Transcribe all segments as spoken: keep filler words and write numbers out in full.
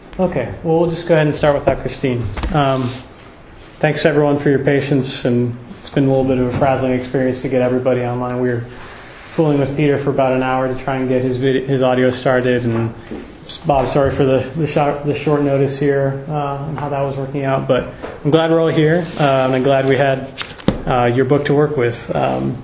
Okay, well, we'll just go ahead and start without Christine. Um, thanks, everyone, for your patience, and it's been a little bit of a frazzling experience to get everybody online. We were fooling with Peter for about an hour to try and get his video, his audio started, and Bob, sorry for the the, short, the short notice here uh, and how that was working out, but I'm glad we're all here, uh, and I'm glad we had uh, your book to work with. Um,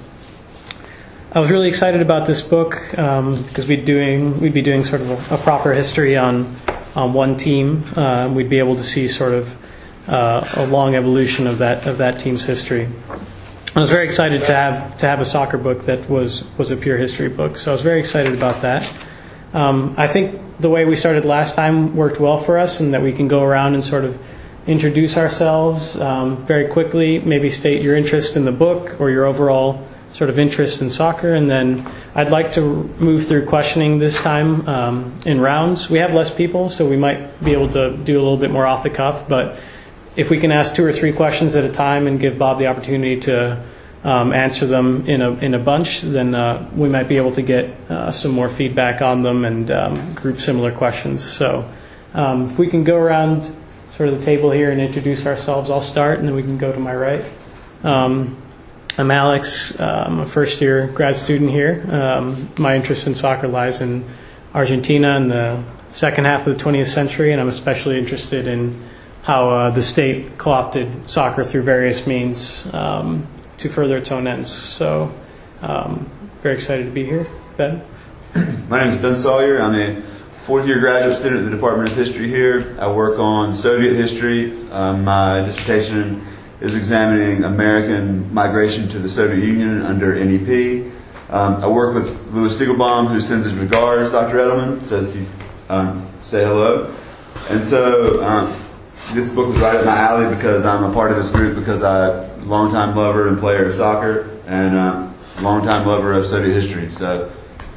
I was really excited about this book um, because we'd doing we'd be doing sort of a, a proper history on on one team. Uh, we'd be able to see sort of uh, a long evolution of that of that team's history. I was very excited to have to have a soccer book that was was a pure history book. So I was very excited about that. Um, I think the way we started last time worked well for us, and that we can go around and sort of introduce ourselves um, very quickly, maybe state your interest in the book or your overall sort of interest in soccer, and then I'd like to move through questioning this time um, in rounds. We have less people, so we might be able to do a little bit more off the cuff, but if we can ask two or three questions at a time and give Bob the opportunity to um, answer them in a in a bunch, then uh, we might be able to get uh, some more feedback on them and um, group similar questions. So um, if we can go around sort of the table here and introduce ourselves, I'll start, and then we can go to my right. Um, I'm Alex. Uh, I'm a first-year grad student here. Um, my interest in soccer lies in Argentina in the second half of the twentieth century, and I'm especially interested in how uh, the state co-opted soccer through various means um, to further its own ends. So, um, very excited to be here. Ben? My name is Ben Sawyer. I'm a fourth-year graduate student at the Department of History here. I work on Soviet history. Um, my dissertation is examining American migration to the Soviet Union under N E P. Um, I work with Louis Siegelbaum, who sends his regards. Doctor Edelman says he's um, say hello. And so um, this book was right up my alley because I'm a part of this group because I'm a longtime lover and player of soccer and um, longtime lover of Soviet history. So,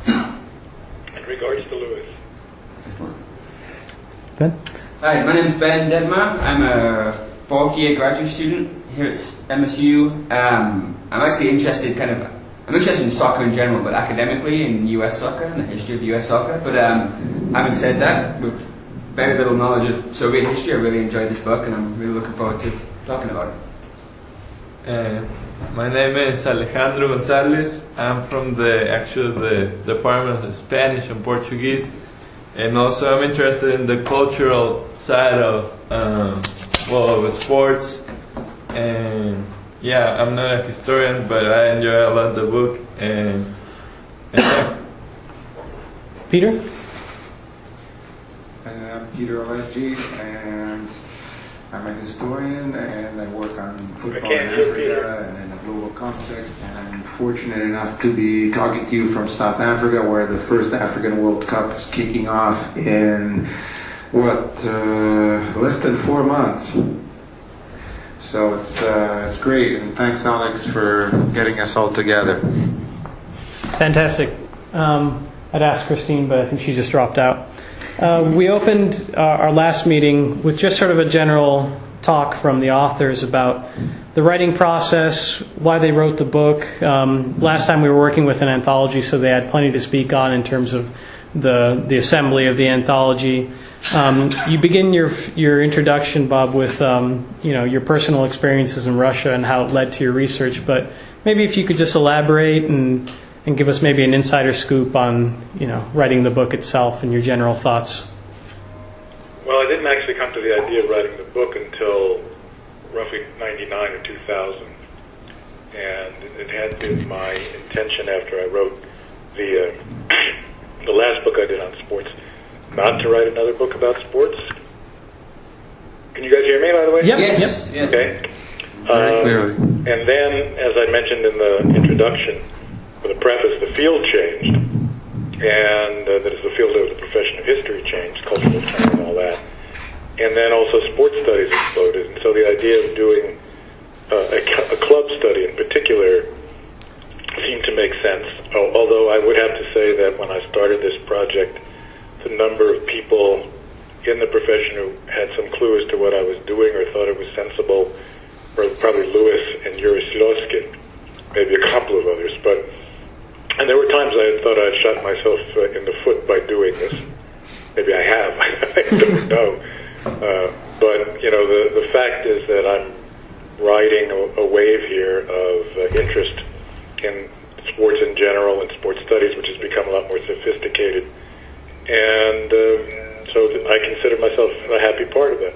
and regards to Louis. Excellent. Ben? Hi, my name is Ben Dedma. I'm a fourth year graduate student here at M S U. Um, I'm actually interested kind of, I'm interested in soccer in general, but academically in U S soccer and the history of U S soccer. But um, having said that, with very little knowledge of Soviet history, I really enjoyed this book and I'm really looking forward to talking about it. Uh, my name is Alejandro Gonzalez. I'm from the actually the Department of Spanish and Portuguese, and also I'm interested in the cultural side of um, well, of sports. And yeah, I'm not a historian, but I enjoy a lot the book. And, and yeah. Peter? I'm Peter Alessi, and I'm a historian, and I work on football in Africa and in a global context. And I'm fortunate enough to be talking to you from South Africa, where the first African World Cup is kicking off in, what, uh, less than four months. So it's uh, it's great, and thanks, Alex, for getting us all together. Fantastic. Um, I'd ask Christine, but I think she just dropped out. Uh, we opened uh, our last meeting with just sort of a general talk from the authors about the writing process, why they wrote the book. Um, last time we were working with an anthology, so they had plenty to speak on in terms of the the assembly of the anthology. Um, you begin your your introduction, Bob, with um, you know your personal experiences in Russia and how it led to your research. But maybe if you could just elaborate and and give us maybe an insider scoop on you know writing the book itself and your general thoughts. Well, I didn't actually come to the idea of writing the book until roughly ninety-nine or two thousand, and it had been my intention after I wrote the uh, the last book I did on sports, not to write another book about sports. Can you guys hear me, by the way? Yep. Yes. Yep. Okay. Very Um, clearly. and then, as I mentioned in the introduction, for the preface, the field changed, and uh, that is the field of the profession of history changed, cultural term and all that. And then also sports studies exploded, and so the idea of doing uh, a, a club study in particular seemed to make sense. Oh, although I would have to say that when I started this project, the number of people in the profession who had some clue as to what I was doing or thought it was sensible were probably Louis and Yuri Sloskin, maybe a couple of others. But and there were times I thought I'd shot myself uh, in the foot by doing this. Maybe I have. I don't know. Uh, but, you know, the, the fact is that I'm riding a, a wave here of uh, interest in sports in general and sports studies, which has become a lot more sophisticated. And uh, so th- I consider myself a happy part of that.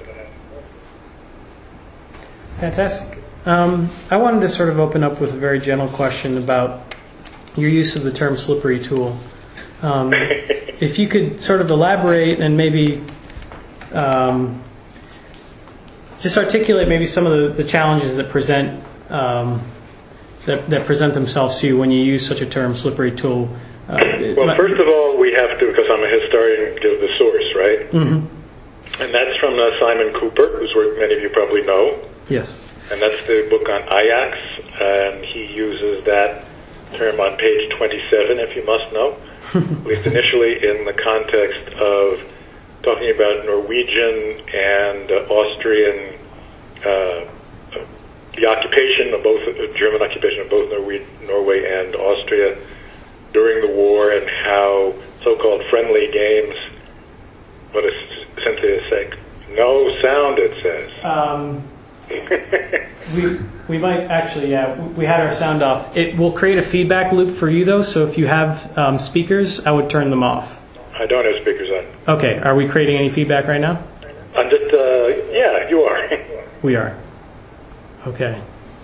Fantastic. Um, I wanted to sort of open up with a very general question about your use of the term slippery tool. Um, if you could sort of elaborate and maybe um, just articulate maybe some of the, the challenges that present um, that, that present themselves to you when you use such a term, slippery tool. Uh, well, first of all, we have to, because I'm a historian, give the source, right? Mm-hmm. And that's from uh, Simon Cooper, whose work many of you probably know. Yes. And that's the book on Ajax, and he uses that term on page twenty-seven, if you must know, at least initially in the context of talking about Norwegian and uh, Austrian, uh, the occupation of both, uh, German occupation of both Norwe- Norway and Austria during the war, and how so-called friendly games, what does Cynthia say? No sound, it says. Um, we we might actually, yeah, we had our sound off. It will create a feedback loop for you, though, so if you have um, speakers, I would turn them off. I don't have speakers on. Okay, are we creating any feedback right now? I'm just, uh, yeah, you are. We are. Okay.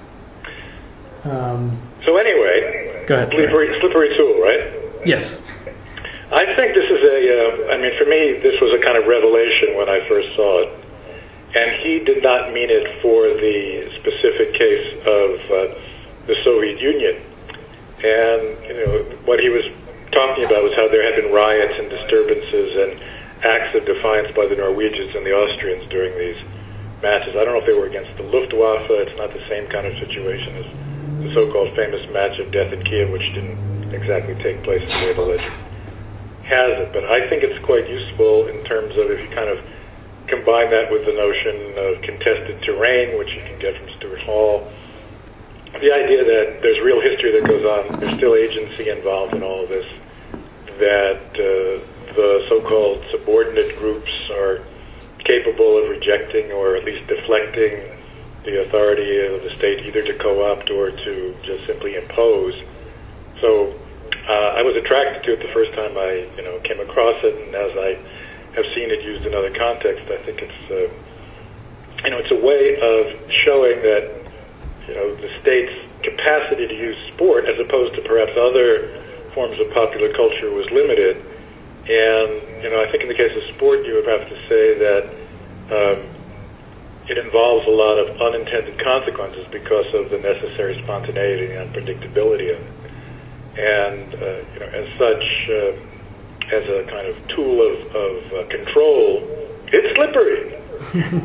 Um, so anyway, go ahead. Slippery, slippery tool, right? Yes. I think this is a, uh, I mean, for me, this was a kind of revelation when I first saw it. And he did not mean it for the specific case of uh, the Soviet Union. And, you know, what he was talking about was how there had been riots and disturbances and acts of defiance by the Norwegians and the Austrians during these matches. I don't know if they were against the Luftwaffe. It's not the same kind of situation as the so-called famous match of death in Kiev, which didn't exactly take place the way the legend has it. But I think it's quite useful in terms of if you kind of combine that with the notion of contested terrain, which you can get from Stuart Hall. The idea that there's real history that goes on, there's still agency involved in all of this, that uh, the so-called subordinate groups are capable of rejecting or at least deflecting the authority of the state either to co-opt or to just simply impose. So uh, I was attracted to it the first time I you know, came across it, and as I have seen it used in other contexts, I think it's uh, you know it's a way of showing that you know the state's capacity to use sport, as opposed to perhaps other forms of popular culture, was limited. And you know I think in the case of sport, you would have to say that um, it involves a lot of unintended consequences because of the necessary spontaneity and unpredictability of it. And uh, you know as such. Uh, as a kind of tool of, of uh, control, it's slippery.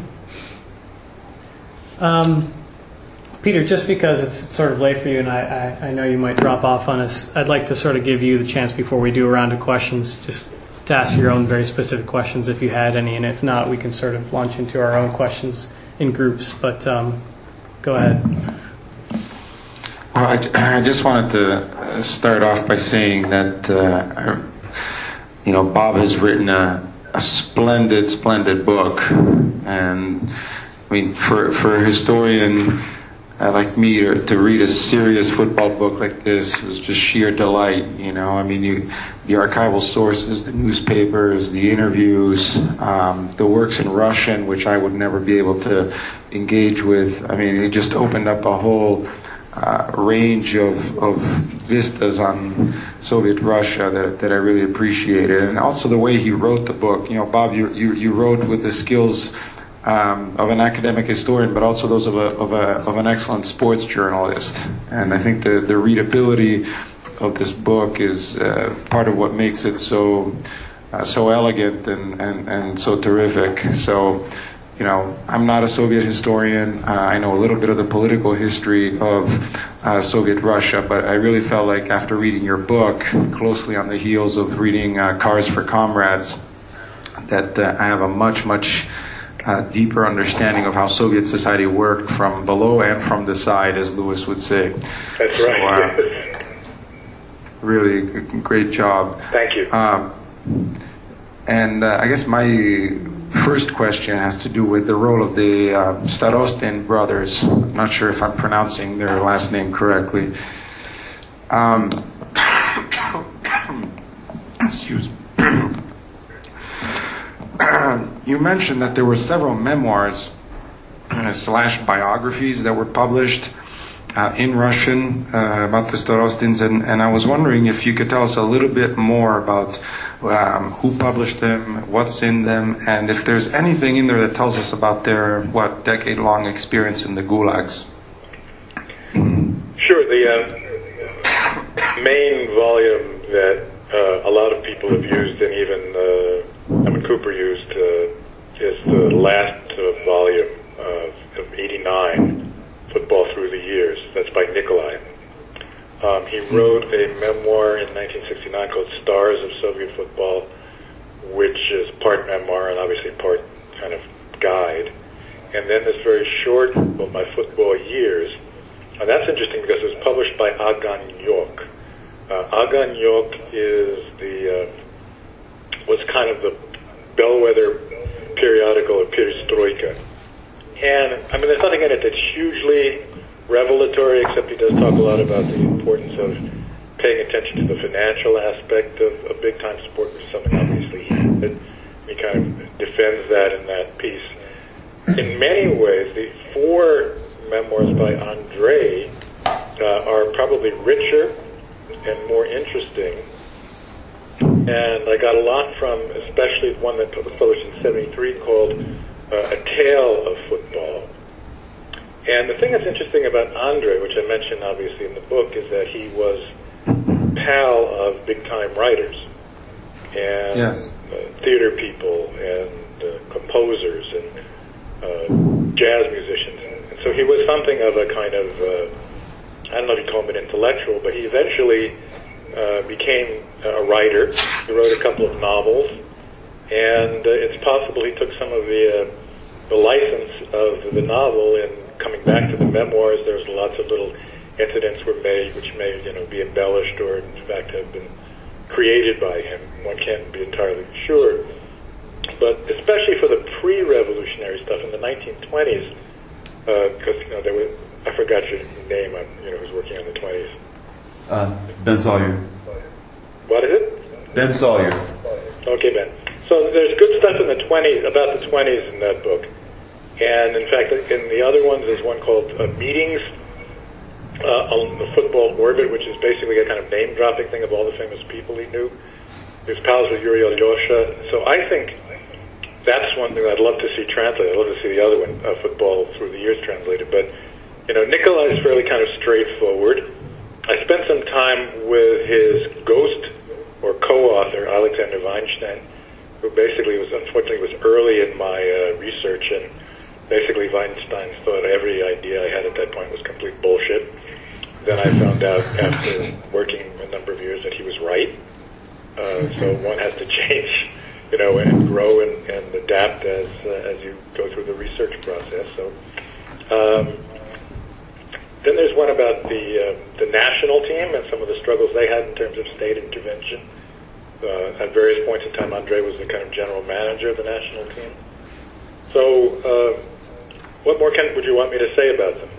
um, Peter, just because it's sort of late for you and I, I, I know you might drop off on us, I'd like to sort of give you the chance before we do a round of questions, just to ask your own very specific questions if you had any, and if not, we can sort of launch into our own questions in groups, but um, go ahead. Well, I, I just wanted to start off by saying that uh, you know, Bob has written a, a splendid, splendid book, and I mean, for for a historian uh, like me to, to read a serious football book like this was just sheer delight. You know, I mean, you, the archival sources, the newspapers, the interviews, um, the works in Russian, which I would never be able to engage with. I mean, it just opened up a whole Uh, range of, of vistas on Soviet Russia that, that I really appreciated, and also the way he wrote the book. You know, Bob, you you, you wrote with the skills um, of an academic historian, but also those of a of a of an excellent sports journalist. And I think the the readability of this book is uh, part of what makes it so uh, so elegant and, and and so terrific. So. You know, I'm not a Soviet historian. Uh, I know a little bit of the political history of uh, Soviet Russia, but I really felt like after reading your book, closely on the heels of reading uh, Cars for Comrades, that uh, I have a much, much uh, deeper understanding of how Soviet society worked from below and from the side, as Lewis would say. That's right. So, uh, really, great job. Thank you. Um, And uh, I guess my first question has to do with the role of the uh, Starostin brothers. I'm not sure if I'm pronouncing their last name correctly. Um, excuse me. You mentioned that there were several memoirs uh, slash biographies that were published uh, in Russian uh, about the Starostins, and, and I was wondering if you could tell us a little bit more about um, who published them, what's in them, and if there's anything in there that tells us about their, what, decade-long experience in the gulags. Sure. The uh, main volume that uh, a lot of people have used, and even uh, Edmund Cooper used, uh, is the last uh, volume of, of eighty-nine, Football Through the Years. That's by Nikolai. Um, he wrote a memoir in nineteen sixty-nine called Stars of Soviet Football, which is part memoir and obviously part kind of guide. And then this very short book, My Football Years. And that's interesting because it was published by Oganyok. Uh, Oganyok is the, uh, was kind of the bellwether periodical of Perestroika. And, I mean, there's nothing in it that's hugely revelatory, except he does talk a lot about the importance of paying attention to the financial aspect of a big-time sport, which is something obviously he did. He kind of defends that in that piece. In many ways, the four memoirs by Andrei uh, are probably richer and more interesting. And I got a lot from, especially one that was published in seventy-three called uh, A Tale of Football. And the thing that's interesting about Andrei, which I mentioned obviously in the book, is that he was pal of big-time writers and Yes. uh, theater people and uh, composers and uh, jazz musicians. And so he was something of a kind of, uh, I don't know if you call him an intellectual, but he eventually uh, became a writer. He wrote a couple of novels, and uh, it's possible he took some of the, uh, the license of the novel in coming back to the memoirs. There's lots of little incidents were made which may, you know, be embellished or in fact have been created by him. One can't be entirely sure. But especially for the pre-revolutionary stuff in the nineteen twenties, because, uh, you know, there was, I forgot your name, I'm, you know, who's working on the twenties. Uh, Ben Sawyer. What is it? Ben Sawyer. Okay, Ben. So there's good stuff in the twenties, about the twenties in that book. And in fact, in the other ones, there's one called uh, Meetings uh, on the Football Orbit, which is basically a kind of name-dropping thing of all the famous people he knew. He was pals with Yuri Alyosha. So I think that's one thing I'd love to see translated. I'd love to see the other one, uh, Football Through the Years, translated. But, you know, Nikolai is fairly kind of straightforward. I spent some time with his ghost or co-author, Alexander Weinstein, who basically was, unfortunately, was early in my uh, research, and basically Weinstein thought every idea I had at that point was complete bullshit. Then I found out after working a number of years that he was right. Uh, so one has to change, you know, and grow and, and adapt as uh, as you go through the research process. So um, then there's one about the uh, the national team and some of the struggles they had in terms of state intervention. Uh, at various points in time, Andrei was the kind of general manager of the national team. So, uh, what more can, would you want me to say about them?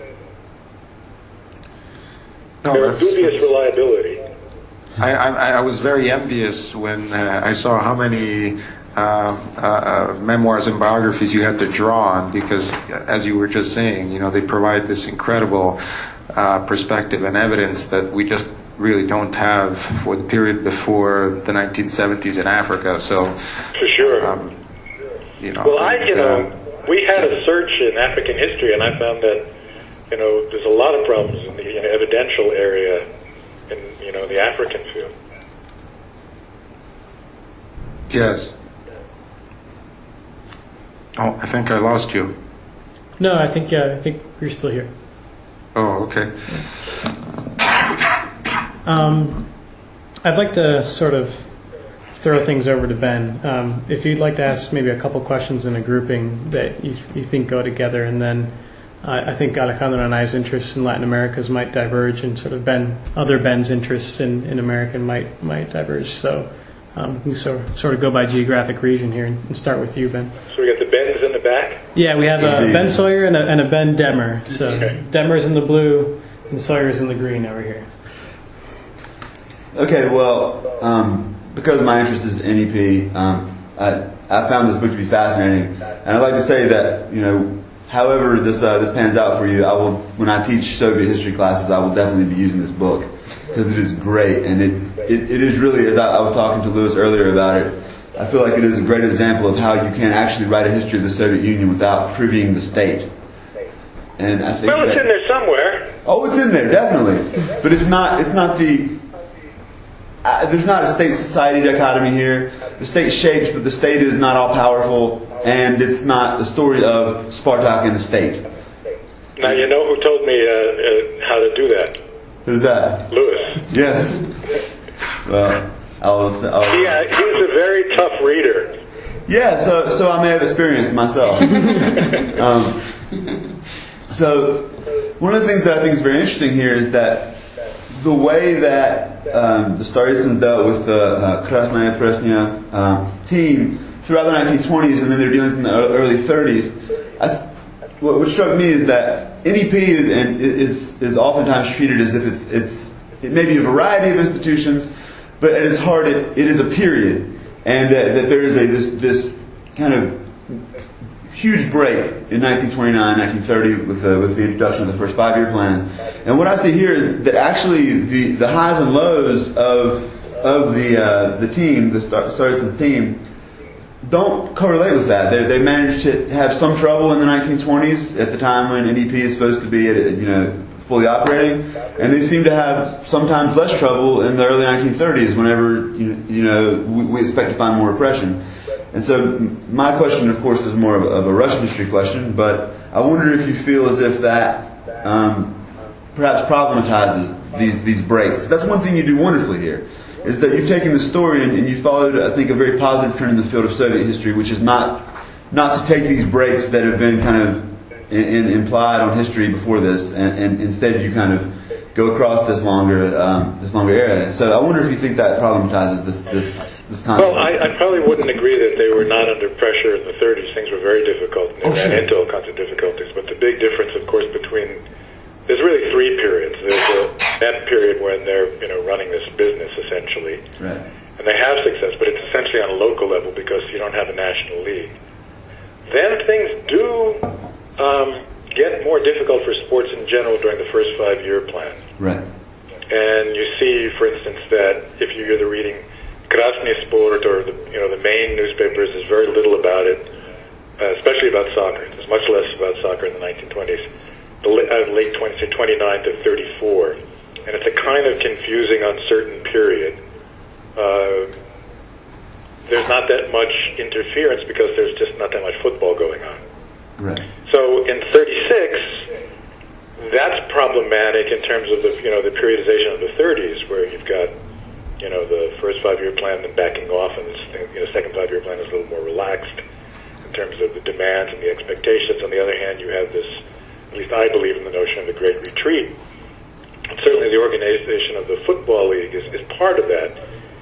No, They're that's, dubious that's, reliability. I, I, I was very envious when uh, I saw how many uh, uh, uh, memoirs and biographies you had to draw on, because, as you were just saying, you know, they provide this incredible uh, perspective and evidence that we just really don't have for the period before the nineteen seventies in Africa. So, for sure. Um, you know, well, I, you uh, know, we had a search in African history, and I found that, you know, there's a lot of problems in the you know, evidential area in, you know, the African field. Yes. Oh, I think I lost you. No, I think yeah, I think you're still here. Oh, okay. Um, I'd like to sort of throw things over to Ben. Um, if you'd like to ask maybe a couple questions in a grouping that you, you think go together, and then uh, I think Alejandro and I's interests in Latin America's might diverge, and sort of Ben, other Ben's interests in, in American might might diverge. So Um, we sort of, sort of go by geographic region here and, and start with you, Ben. So we got the Bens in the back? Yeah, we have uh, Ben Sawyer and a, and a Ben Detmer. So Okay. Detmer's in the blue and Sawyer's in the green over here. Okay, well, um, because my interest is in N E P, um, I, I found this book to be fascinating, and I'd like to say that, you know, however this uh, this pans out for you, I will, when I teach Soviet history classes, I will definitely be using this book because it is great, and it, it, it is really, as I, I was talking to Lewis earlier about it, I feel like it is a great example of how you can actually write a history of the Soviet Union without privying the state. And I think Well, it's that, in there somewhere. oh, it's in there definitely, but it's not it's not the. Uh, there's not a state-society dichotomy here. The state shapes, but the state is not all-powerful, and it's not the story of Spartak and the state. Now, you know who told me uh, uh, how to do that? Who's that? Lewis. Yes. Well, I'll... I'll He, uh, he's a very tough reader. yeah, so so I may have experienced myself. um, so one of the things that I think is very interesting here is that the way that um, the Staritsins dealt with the uh, Krasnaya Presnya um, team throughout the nineteen twenties and then their dealings in the early thirties, I th- what, what struck me is that N E P is, is is oftentimes treated as if it's it's it may be a variety of institutions, but at its heart it, it is a period, and that, that there is a this this kind of huge break in nineteen twenty-nine, nineteen thirty with the, with the introduction of the first five-year plans. And what I see here is that actually the, the highs and lows of of the uh, the team, the Staritsins team, don't correlate with that. They they managed to have some trouble in the nineteen twenties at the time when N E P is supposed to be at, you know fully operating, and they seem to have sometimes less trouble in the early nineteen thirties whenever you, you know we, we expect to find more repression. And so my question, of course, is more of a, of a Russian history question, but I wonder if you feel as if that um, perhaps problematizes these these breaks. Because that's one thing you do wonderfully here, is that you've taken the story and, and you followed, I think, a very positive trend in the field of Soviet history, which is not not to take these breaks that have been kind of in, in, implied on history before this, and, and instead you kind of go across this longer um, this longer era. So I wonder if you think that problematizes this this this concept. Well, I, I probably wouldn't agree that they were not under pressure in the thirties. Things were very difficult, and they Oh, ran sure. into all kinds of difficulties. But the big difference, of course, between there's really three periods. There's a, that period when they're you know running this business essentially, Right. and they have success, but it's essentially on a local level because you don't have a national league. Then things do um, get more difficult for sports in general during the first five-year plan. Right. And you see, for instance, that if you're either reading Krasny Sport or the you know the main newspapers, there's very little about it, uh, especially about soccer. There's much less about soccer in the nineteen twenties, the late, uh, late twenties, say twenty-nine to thirty-four, and it's a kind of confusing, uncertain period. Uh, there's not that much interference because there's just not that much football going on. Right. So in thirty-six, that's problematic in terms of the you know the periodization of the thirties, where you've got you know the first five-year plan then backing off, and the you know, second five-year plan is a little more relaxed in terms of the demands and the expectations. On the other hand, you have this, at least I believe in the notion of the Great Retreat. And certainly the organization of the Football League is, is part of that.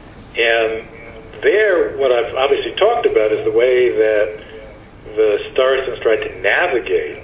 And there, what I've obviously talked about is the way that the Staritsins tried to navigate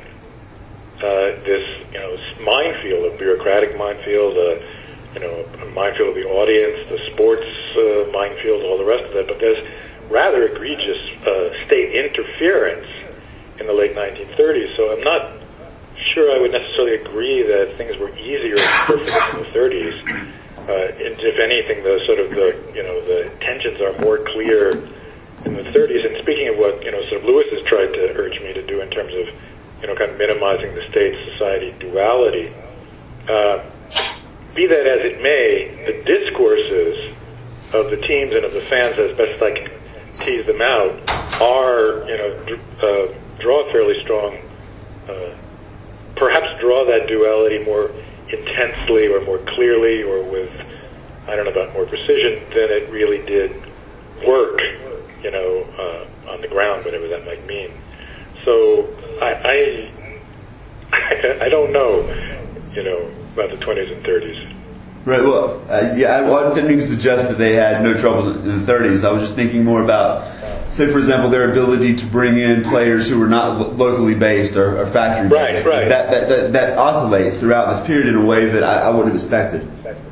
uh, this, you know, minefield, a bureaucratic minefield, uh, you know, a minefield of the audience, the sports uh, minefield, all the rest of that. But there's rather egregious uh, state interference in the late nineteen thirties. So I'm not sure I would necessarily agree that things were easier in the thirties. Uh, and if anything, the sort of the you know the tensions are more clear in the thirties. And speaking of what you know, sort of Lewis has tried to urge me to do in terms of you know kind of minimizing the state-society duality. Uh, be that as it may, the discourses of the teams and of the fans, as best I can tease them out, are you know dr- uh, draw a fairly strong, uh, perhaps draw that duality more intensely or more clearly or with, I don't know about more precision than it really did work, you know, uh, on the ground, whatever that might mean. So I, I, I don't know, you know, about the twenties and thirties. Right. Well, uh, yeah, I, well, I didn't even suggest that they had no troubles in the thirties. I was just thinking more about, say, for example, their ability to bring in players who were not lo- locally based or, or factory based. Right, right. That, that, that, that oscillates throughout this period in a way that I, I wouldn't have expected.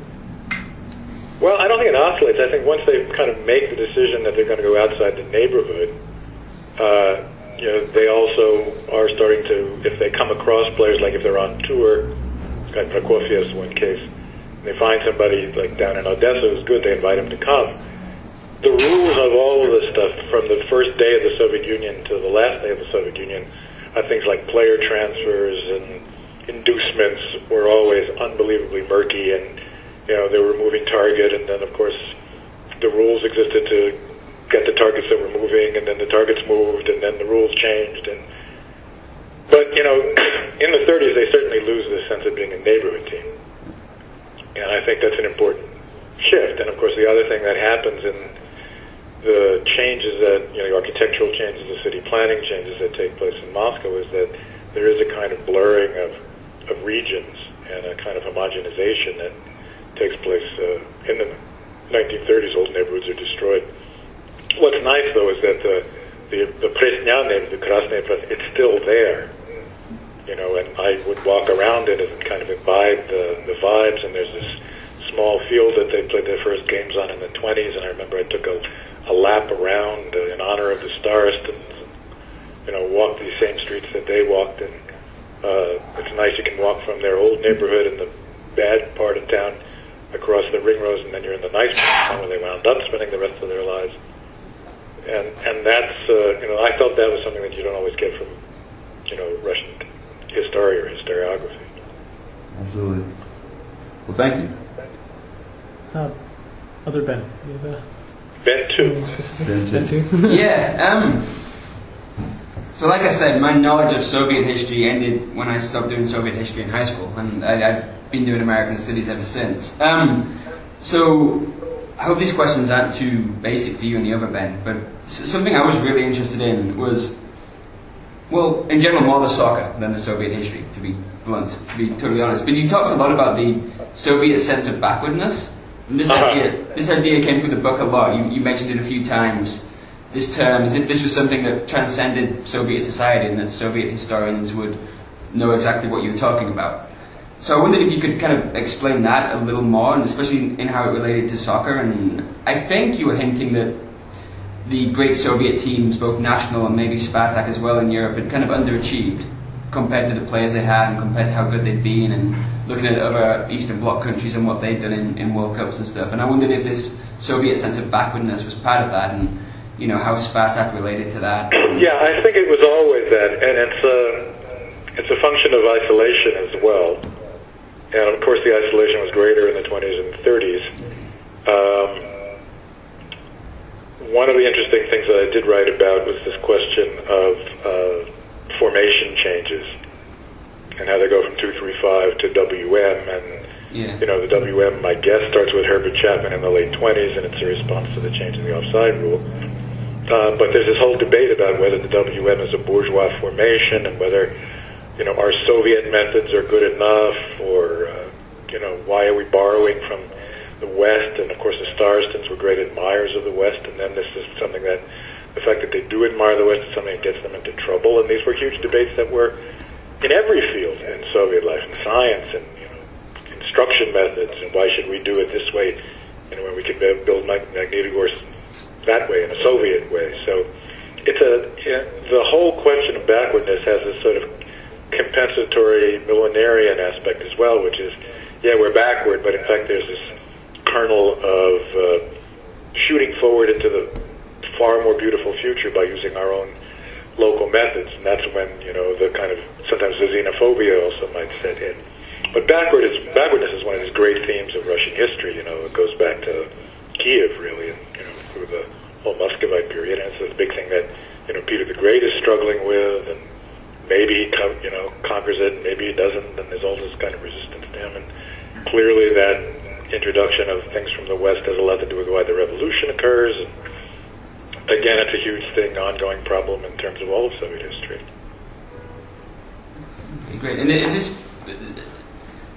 Well, I don't think it oscillates. I think once they kind of make the decision that they're going to go outside the neighborhood, uh, you know, they also are starting to, if they come across players, like if they're on tour, like Prokofiev is one case, they find somebody like down in Odessa who's good, they invite him to come. The rules of all of this stuff, from the first day of the Soviet Union to the last day of the Soviet Union, are things like player transfers and inducements were always unbelievably murky, and you know, they were moving target, and then of course the rules existed to get the targets that were moving, and then the targets moved, and then the rules changed. And but you know, in the thirties they certainly lose this sense of being a neighborhood team, and I think that's an important shift. And of course, the other thing that happens in the changes that, you know, the architectural changes, the city planning changes that take place in Moscow, is that there is a kind of blurring of, of regions and a kind of homogenization that takes place uh, in the nineteen thirties. Old neighborhoods are destroyed. What's nice, though, is that the the, the Presnya neighborhood, the Krasnaya Presnya, it's still there. You know, and I would walk around it and kind of imbibe the, the vibes, and there's this small field that they played their first games on in the twenties, and I remember I took a, a lap around uh, in honor of the Starist, and, you know, walked these same streets that they walked, and uh, it's nice. You can walk from their old neighborhood in the bad part of town across the ring roads, and then you're in the nice part where they wound up spending the rest of their lives. And and that's, uh, you know, I felt that was something that you don't always get from, you know, Russian history or historiography. Absolutely. Well, thank you. Uh, other Ben, you have a Ben too. Ben Ben too. too. Yeah. Um, so, like I said, my knowledge of Soviet history ended when I stopped doing Soviet history in high school, and I, I've been doing American studies ever since. Um, so, I hope these questions aren't too basic for you and the other Ben, but something I was really interested in was, well, in general, more the soccer than the Soviet history, to be blunt, to be totally honest. But you talked a lot about the Soviet sense of backwardness. And this, uh-huh. idea, this idea came through the book a lot. You, you mentioned it a few times, this term, as if this was something that transcended Soviet society and that Soviet historians would know exactly what you were talking about. So I wondered if you could kind of explain that a little more, and especially in how it related to soccer. And I think you were hinting that the great Soviet teams, both national and maybe Spartak as well in Europe, had kind of underachieved compared to the players they had and compared to how good they'd been, and looking at other Eastern Bloc countries and what they'd done in, in World Cups and stuff. And I wondered if this Soviet sense of backwardness was part of that, and you know how Spartak related to that. Yeah, I think it was always that, and it's a it's a function of isolation as well. And of course, the isolation was greater in the twenties and thirties. Um, one of the interesting things that I did write about was this question of uh, formation changes and how they go from two three five to W M. And, yeah. you know, the W M, I guess, starts with Herbert Chapman in the late twenties, and it's a response to the change in the offside rule. Uh, but there's this whole debate about whether the W M is a bourgeois formation and whether, you know, our Soviet methods are good enough, or, uh, you know, why are we borrowing from the West? And, of course, the Staristans were great admirers of the West, and then this is something that, the fact that they do admire the West is something that gets them into trouble. And these were huge debates that were in every field in Soviet life, in science and, you know, instruction methods, and why should we do it this way, you know, when we could build Magnitogorsk that way, in a Soviet way. So it's a, you know, the whole question of backwardness has this sort of compensatory millenarian aspect as well, which is, yeah, we're backward, but in fact there's this kernel of uh, shooting forward into the far more beautiful future by using our own local methods, and that's when, you know, the kind of, sometimes the xenophobia also might set in. But backward is, backwardness is one of these great themes of Russian history. You know, it goes back to Kiev, really, and, you know, through the whole Muscovite period, and it's a big thing that, you know, Peter the Great is struggling with, and maybe he, you know, conquers it, maybe he doesn't, and there's all this kind of resistance to him. And clearly that introduction of things from the West has a lot to do with why the revolution occurs. And again, it's a huge thing, ongoing problem in terms of all of Soviet history. Okay, great. And is this,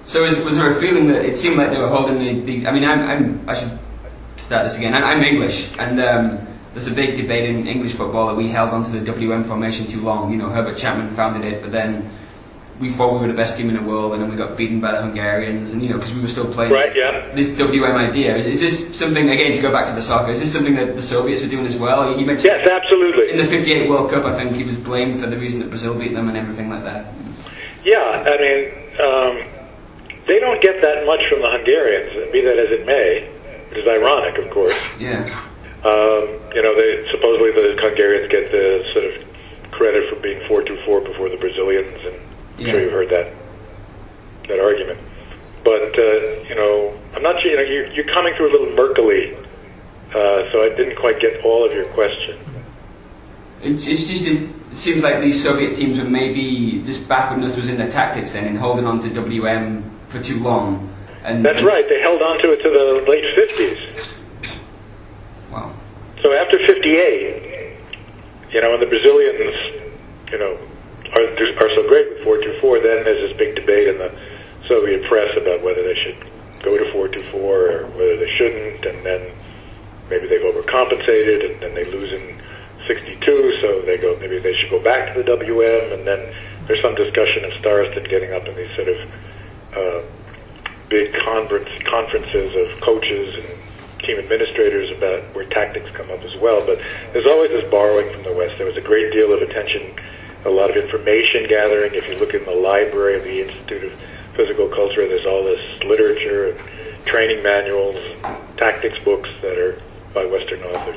So was, was there a feeling that it seemed like they were holding the... the I mean, I'm, I'm, I should start this again. I'm, I'm English, and um, there's a big debate in English football that we held onto the W M formation too long. You know, Herbert Chapman founded it, but then we thought we were the best team in the world, and then we got beaten by the Hungarians, and, you know, because we were still playing right, yeah. this W M idea. Is, is this something, again, to go back to the soccer, is this something that the Soviets were doing as well? You mentioned yes, absolutely. In the fifty-eight World Cup, I think he was blamed for the reason that Brazil beat them and everything like that. Yeah, I mean, um, they don't get that much from the Hungarians, be that as it may, which is ironic, of course. Yeah. Um, you know, they supposedly the Hungarians get the sort of credit for being four two four before the Brazilians, and I'm yeah. sure you've heard that that argument. But uh, you know, I'm not sure. You know, you, you're coming through a little murkily, uh, so I didn't quite get all of your question. It's, it's just it seems like these Soviet teams were maybe this backwardness was in their tactics then, in holding on to W M for too long. And that's and right. They held on to it to the late fifties. Wow. So after fifty-eight, you know, and the Brazilians, you know, are are so great with four two four, then there's this big debate in the Soviet press about whether they should go to four two four or whether they shouldn't, and then maybe they've overcompensated and then they lose in sixty-two, so they go, maybe they should go back to the W M, and then there's some discussion of Starostin getting up in these sort of uh, big conference, conferences of coaches and team administrators about where tactics come up as well. But there's always this borrowing from the West. There was a great deal of attention, a lot of information gathering. If you look in the library of the Institute of Physical Culture, there's all this literature and training manuals, tactics books that are by Western authors.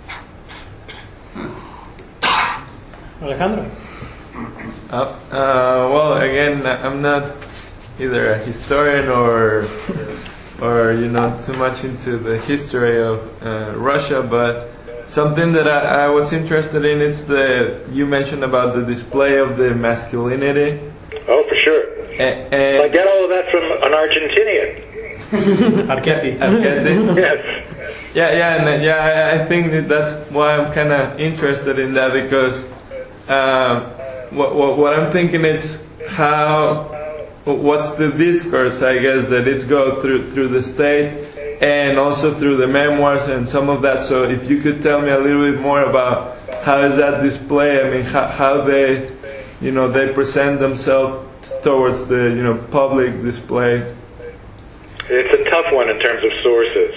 Alejandro? Uh, uh, well, again, I'm not either a historian or, or you know, too much into the history of uh, Russia, but something that I, I was interested in is the, you mentioned about the display of the masculinity. Oh, for sure. And, and I get all of that from an Argentinian. Arquetti. Arquetti. Yes. Yeah, yeah, and yeah, I, I think that that's why I'm kind of interested in that, because um, what, what what I'm thinking is how, what's the discourse, I guess, that it's go through through the state and also through the memoirs and some of that. So if you could tell me a little bit more about how is that display? I mean, how, how they, you know, they present themselves towards the, you know, public display. It's a tough one in terms of sources,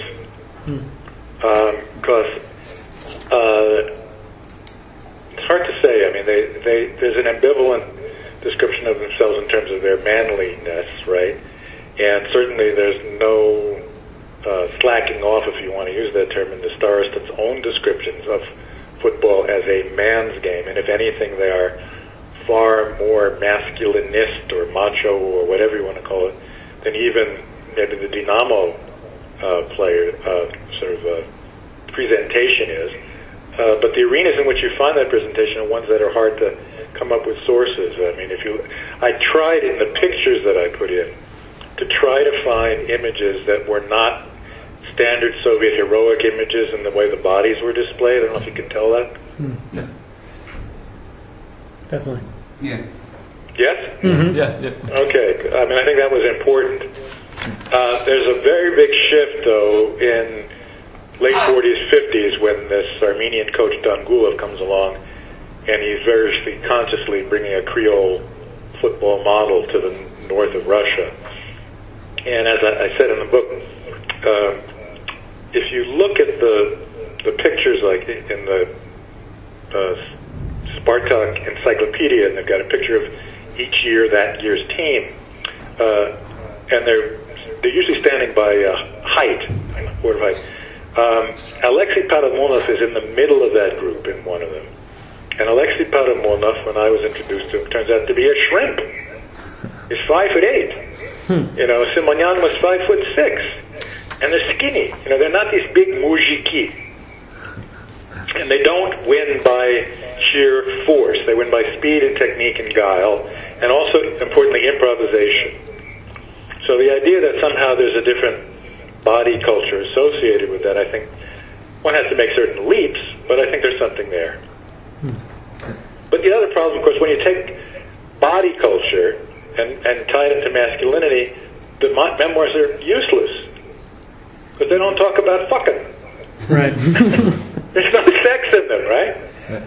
because um, uh, it's hard to say. I mean, they, they, there's an ambivalent description of themselves in terms of their manliness, right? And certainly there's no uh, slacking off, if you want to use that term, in the Starostin's own descriptions of football as a man's game. And if anything, they are far more masculinist or macho or whatever you want to call it than even maybe the Dynamo uh, player uh, sort of uh, presentation is. Uh, but the arenas in which you find that presentation are ones that are hard to come up with sources. I mean, if you, I tried in the pictures that I put in to try to find images that were not standard Soviet heroic images in the way the bodies were displayed. I don't know if you can tell that. Hmm. Yeah. Definitely. Yeah. Yes? Mm-hmm. Yeah, yeah. Okay. I mean, I think that was important. Uh, there's a very big shift, though, in late forties, fifties, when this Armenian coach, Don Gulov, comes along, and he's very consciously bringing a Creole football model to the north of Russia. And as I, I said in the book, uh, if you look at the the pictures, like in the uh, Spartak Encyclopedia, and they've got a picture of each year that year's team, uh, and they're they're usually standing by uh, height, order of height. Um, Alexei Paramonov is in the middle of that group in one of them. And Alexei Paramonov, when I was introduced to him, turns out to be a shrimp. He's five foot eight. Hmm. You know, Simonyan was five foot six. And they're skinny. You know, they're not these big mujiki. And they don't win by sheer force. They win by speed and technique and guile. And also, importantly, improvisation. So the idea that somehow there's a different body culture associated with that, I think one has to make certain leaps, but I think there's something there. Hmm. But the other problem, of course, when you take body culture and, and tie it into masculinity, the mo- memoirs are useless because they don't talk about fucking. Right. There's no sex in them, right?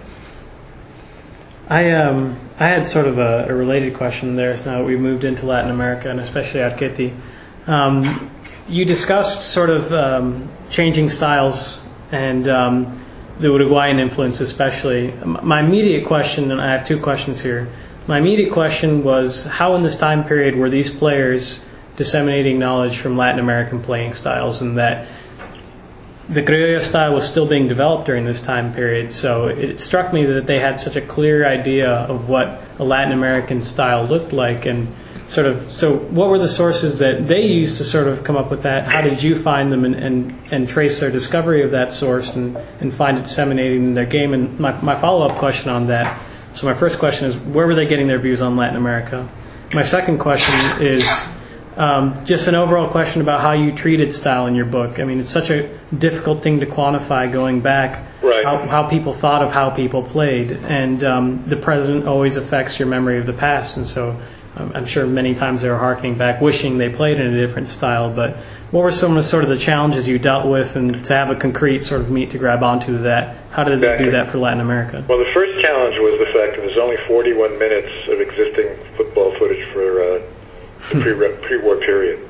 I um I had sort of a, a related question there. So now we moved into Latin America and especially Arqueti. Um, you discussed sort of um, changing styles and um, the Uruguayan influence, especially. My immediate question, and I have two questions here. My immediate question was, how in this time period were these players disseminating knowledge from Latin American playing styles, and that the Criollo style was still being developed during this time period? So it struck me that they had such a clear idea of what a Latin American style looked like, and sort of, so what were the sources that they used to sort of come up with that? How did you find them and, and, and trace their discovery of that source and, and find it disseminating in their game? And my, my follow-up question on that, so my first question is, where were they getting their views on Latin America? My second question is um, just an overall question about how you treated style in your book. I mean, it's such a difficult thing to quantify going back, right. how, how people thought of how people played. And um, the present always affects your memory of the past, and so I'm sure many times they were harkening back, wishing they played in a different style. But what were some of the sort of the challenges you dealt with, and to have a concrete sort of meat to grab onto that? How did they do that for Latin America? Well, the first challenge was the fact that there's only forty-one minutes of existing football footage for uh, the pre- pre-war period,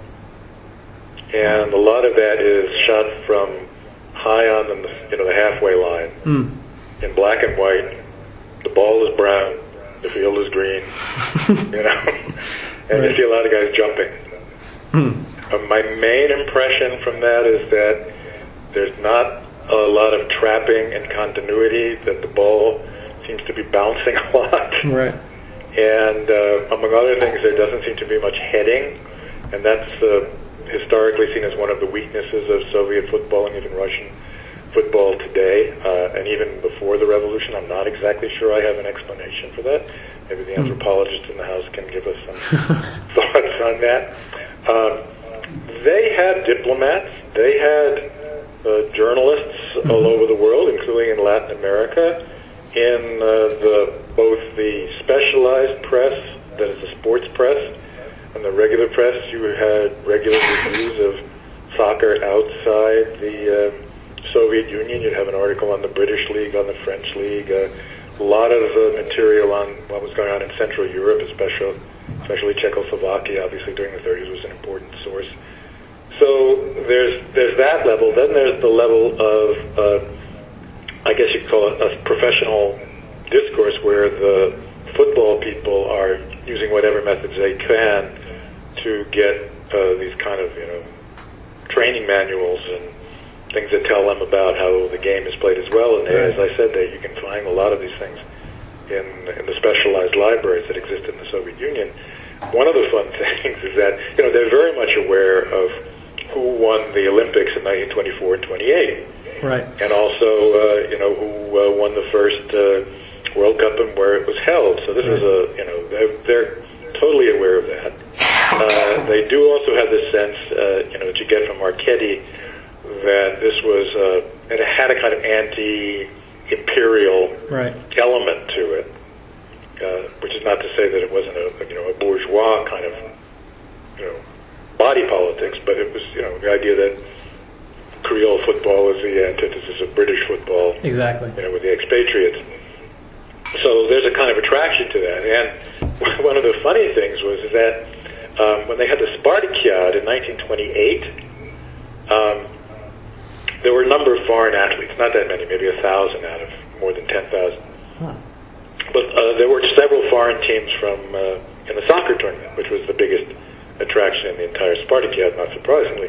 and a lot of that is shot from high on the you know the halfway line mm. in black and white. The ball is brown. The field is green, you know, and right. you see a lot of guys jumping. Hmm. Uh, my main impression from that is that there's not a lot of trapping and continuity, that the ball seems to be bouncing a lot. Right. And uh, among other things, there doesn't seem to be much heading, and that's uh, historically seen as one of the weaknesses of Soviet football and even Russian football today, uh, and even before the revolution. I'm not exactly sure I have an explanation for that. Maybe the anthropologist in the house can give us some thoughts on that. Um, they had diplomats. They had uh, journalists mm-hmm. all over the world, including in Latin America, in uh, the both the specialized press, that is the sports press, and the regular press. You had regular reviews of soccer outside the uh, Soviet Union. You'd have an article on the British League, on the French League, uh, a lot of uh, material on what was going on in Central Europe, especially, especially Czechoslovakia. Obviously, during the thirties was an important source. So there's there's that level. Then there's the level of, uh, I guess you'd call it a professional discourse, where the football people are using whatever methods they can to get uh, these kind of you know training manuals and things that tell them about how the game is played as well. And right. as I said, that you can find a lot of these things in, in the specialized libraries that exist in the Soviet Union. One of the fun things is that you know they're very much aware of who won the Olympics in nineteen twenty-four and twenty-eight, right? And also uh, you know who uh, won the first uh, World Cup and where it was held. So this right. is a you know they're, they're totally aware of that. Uh, they do also have this sense uh, you know that you get from Arqueti, that this was, uh, it had a kind of anti-imperial right. element to it, uh, which is not to say that it wasn't a, you know, a bourgeois kind of, you know, body politics, but it was, you know, the idea that Creole football is the antithesis of British football. Exactly. You know, with the expatriates. So there's a kind of attraction to that. And one of the funny things was is that um, when they had the Spartakiad in nineteen twenty-eight, um, there were a number of foreign athletes, not that many, maybe a thousand out of more than ten thousand. Huh. But uh, there were several foreign teams from uh, in the soccer tournament, which was the biggest attraction in the entire Spartakiad, not surprisingly.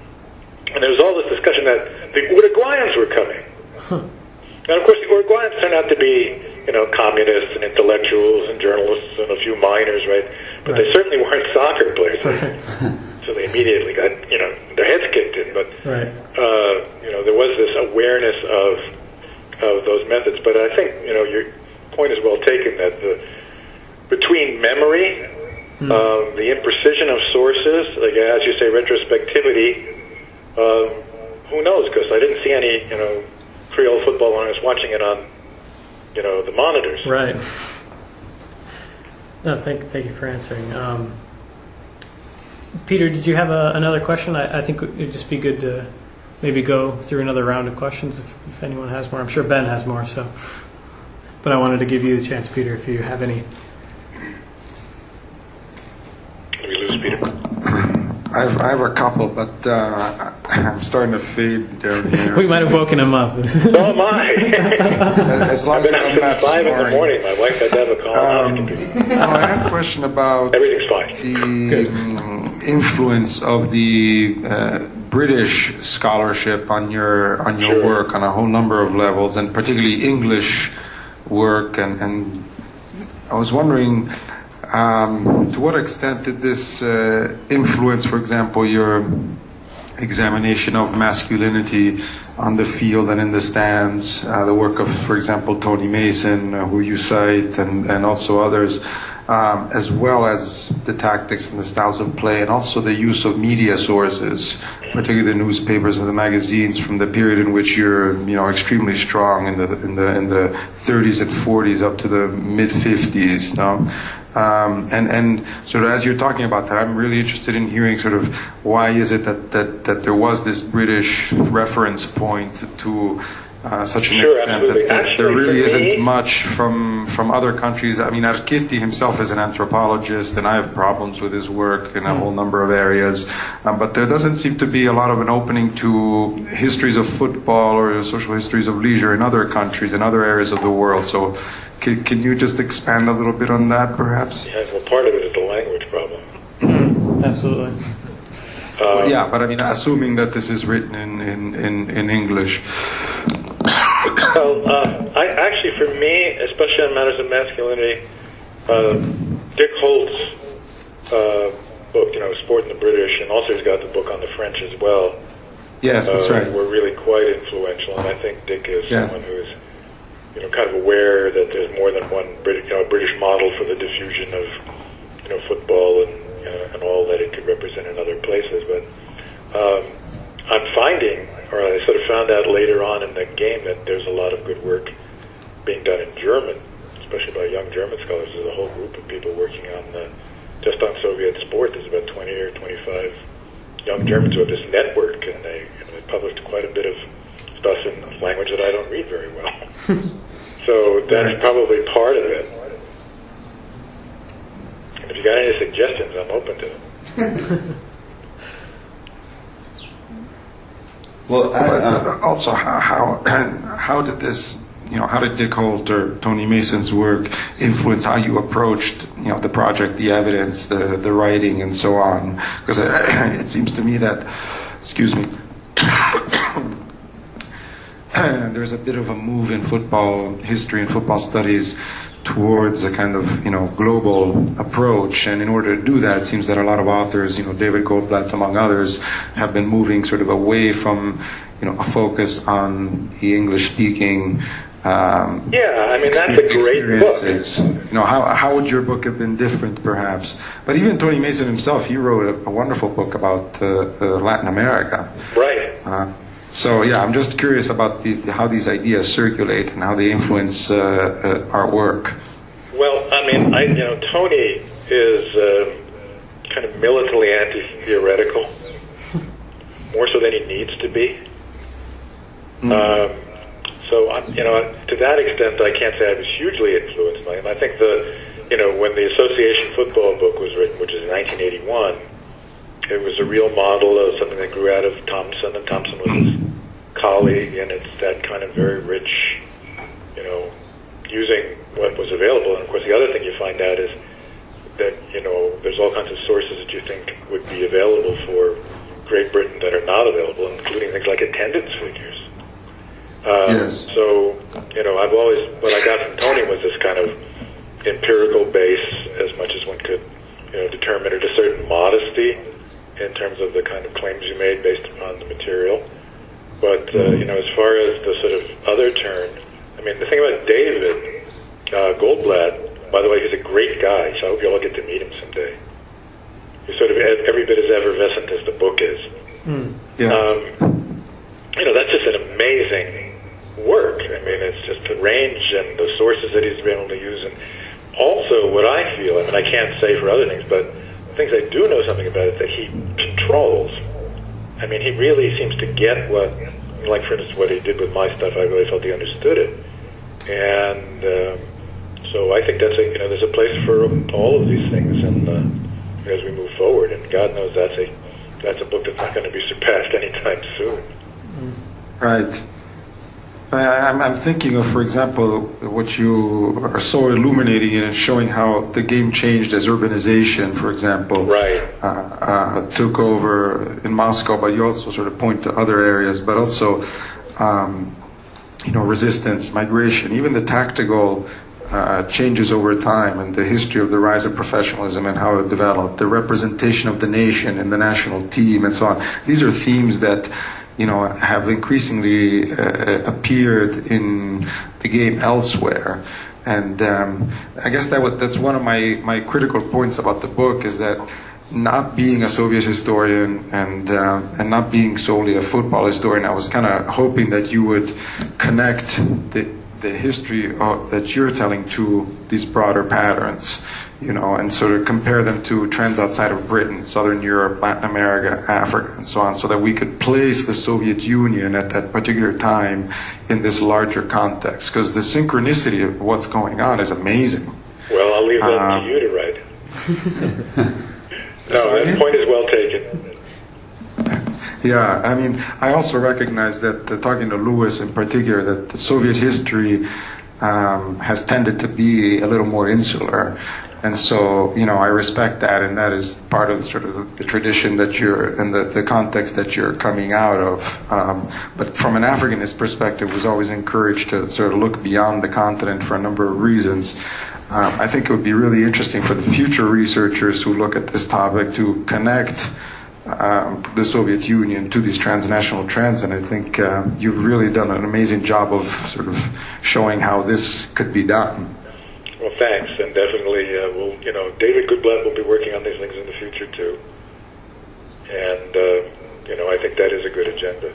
And there was all this discussion that the Uruguayans were coming. Huh. And of course, the Uruguayans turned out to be, you know, communists and intellectuals and journalists and a few miners, right? But right. they certainly weren't soccer players. Right. So they immediately got, you know, their heads kicked in. But, right. uh, you know, there was this awareness of of those methods. But I think, you know, your point is well taken that the between memory, mm. um, the imprecision of sources, like as you say, retrospectivity, um, who knows? Because I didn't see any, you know, Creole football when I was watching it on, you know, the monitors. Right. No, thank thank you for answering. Um, Peter, did you have a, another question? I, I think it would just be good to maybe go through another round of questions if, if anyone has more. I'm sure Ben has more, so. But I wanted to give you the chance, Peter, if you have any. Did we lose Peter? I have, I have a couple, but uh, I'm starting to fade down here. We might have woken him up. So am I. As long I've been as I'm up not since five in the snoring. morning. My wife had to have a call. Um, no, I had a question about Everything's fine. the um, influence of the uh, British scholarship on your on your Sure. work on a whole number of levels, and particularly English work. And, and I was wondering, um, to what extent did this uh, influence, for example, your examination of masculinity on the field and in the stands, uh, the work of, for example, Tony Mason, uh, who you cite, and, and also others, um, as well as the tactics and the styles of play, and also the use of media sources, particularly the newspapers and the magazines from the period in which you're, you know, extremely strong in the in the in the thirties and forties up to the mid fifties, no? Um, and, and sort of as you're talking about that, I'm really interested in hearing sort of why is it that, that, that there was this British reference point to uh, such an Sure, extent that, that Actually, there really for me- isn't much from from other countries. I mean, Archetti himself is an anthropologist, and I have problems with his work in a whole number of areas. Um, but there doesn't seem to be a lot of an opening to histories of football or social histories of leisure in other countries, in other areas of the world. So can, can you just expand a little bit on that, perhaps? Yeah, well, part of it is the language problem. Mm, absolutely. Um, Yeah, but I mean, assuming that this is written in, in, in, in English. Well, uh, I actually, for me, especially on matters of masculinity, uh, Dick Holt's uh, book, you know, Sport in the British, and also he's got the book on the French as well. Yes, that's uh, right. Were really quite influential, and I think Dick is Yes. someone who's, you know, kind of aware that there's more than one British, you know, British model for the diffusion of, you know, football and uh, and all that it could represent in other places. But um, I'm finding, or I sort of found out later on in the game, that there's a lot of good work being done in German, especially by young German scholars. There's a whole group of people working on the, just on Soviet sport. There's about twenty or twenty-five young Germans who have this network, and they, you know, they published quite a bit of stuff in a language that I don't read very well. So that's probably part of it. And if you got any suggestions, I'm open to them. Well, I, But uh, also, how, how how did this, you know, how did Dick Holt or Tony Mason's work influence how you approached, you know, the project, the evidence, the the writing, and so on? Because it seems to me that, excuse me, there's a bit of a move in football history and football studies towards a kind of, you know, global approach. And in order to do that, it seems that a lot of authors, you know, David Goldblatt among others, have been moving sort of away from, you know, a focus on the English-speaking um, Yeah, I mean, that's a great book. experiences. You know, how how would your book have been different, perhaps? But even Tony Mason himself, he wrote a, a wonderful book about uh, uh, Latin America. Right. Uh, so yeah, I'm just curious about the, how these ideas circulate and how they influence uh, uh, our work. Well, I mean, I, you know, Tony is uh, kind of militantly anti-theoretical, more so than he needs to be. Mm. Um, so, I'm, you know, to that extent, I can't say I was hugely influenced by him. I think the, you know, when the Association Football book was written, which is in nineteen eighty-one, it was a real model of something that grew out of Thompson, and Thompson was his colleague, and it's that kind of very rich, you know, using what was available. And of course, the other thing you find out is that, you know, there's all kinds of sources that you think would be available for Great Britain that are not available, including things like attendance figures. Um, Yes. So, you know, I've always, what I got from Tony was this kind of empirical base, as much as one could, you know, determine, at a certain modesty in terms of the kind of claims you made based upon the material. But, uh, you know, as far as the sort of other turn, I mean, the thing about David uh, Goldblatt, by the way, he's a great guy, so I hope you all get to meet him someday. He's sort of every bit as effervescent as the book is. Mm. Yes. Um, you know, that's just an amazing work. I mean, it's just the range and the sources that he's been able to use. And also what I feel, I mean, I can't say for other things, but things I do know something about is that he controls. I mean, he really seems to get what, like for instance, what he did with my stuff. I really felt he understood it, and um, so I think that's a, you know, there's a place for all of these things, and uh, as we move forward, and God knows that's a that's a book that's not going to be surpassed anytime soon. Right. I, I'm, I'm thinking of, for example, what you are so illuminating in and showing how the game changed as urbanization, for example, right. uh, uh, took over in Moscow, but you also sort of point to other areas, but also, um, you know, resistance, migration, even the tactical uh, changes over time and the history of the rise of professionalism and how it developed, the representation of the nation in the national team and so on. These are themes that, you know, have increasingly uh, appeared in the game elsewhere. And um, I guess that was, that's one of my, my critical points about the book, is that not being a Soviet historian and uh, and not being solely a football historian, I was kind of hoping that you would connect the the history of, that you're telling to these broader patterns, you know, and sort of compare them to trends outside of Britain, Southern Europe, Latin America, Africa, and so on, so that we could place the Soviet Union at that particular time in this larger context, because the synchronicity of what's going on is amazing. Well, I'll leave that um, to you to write. No, that point is well taken. Yeah, I mean, I also recognize that, uh, talking to Lewis in particular, that the Soviet history um, has tended to be a little more insular. And so, you know, I respect that, and that is part of sort of the tradition that you're, and the, the context that you're coming out of. Um, but from an Africanist perspective, was always encouraged to sort of look beyond the continent for a number of reasons. Um, I think it would be really interesting for the future researchers who look at this topic to connect um, the Soviet Union to these transnational trends, and I think uh, you've really done an amazing job of sort of showing how this could be done. Well, thanks, and definitely, uh, we'll, you know, David Goodblatt will be working on these things in the future too, and uh, you know, I think that is a good agenda.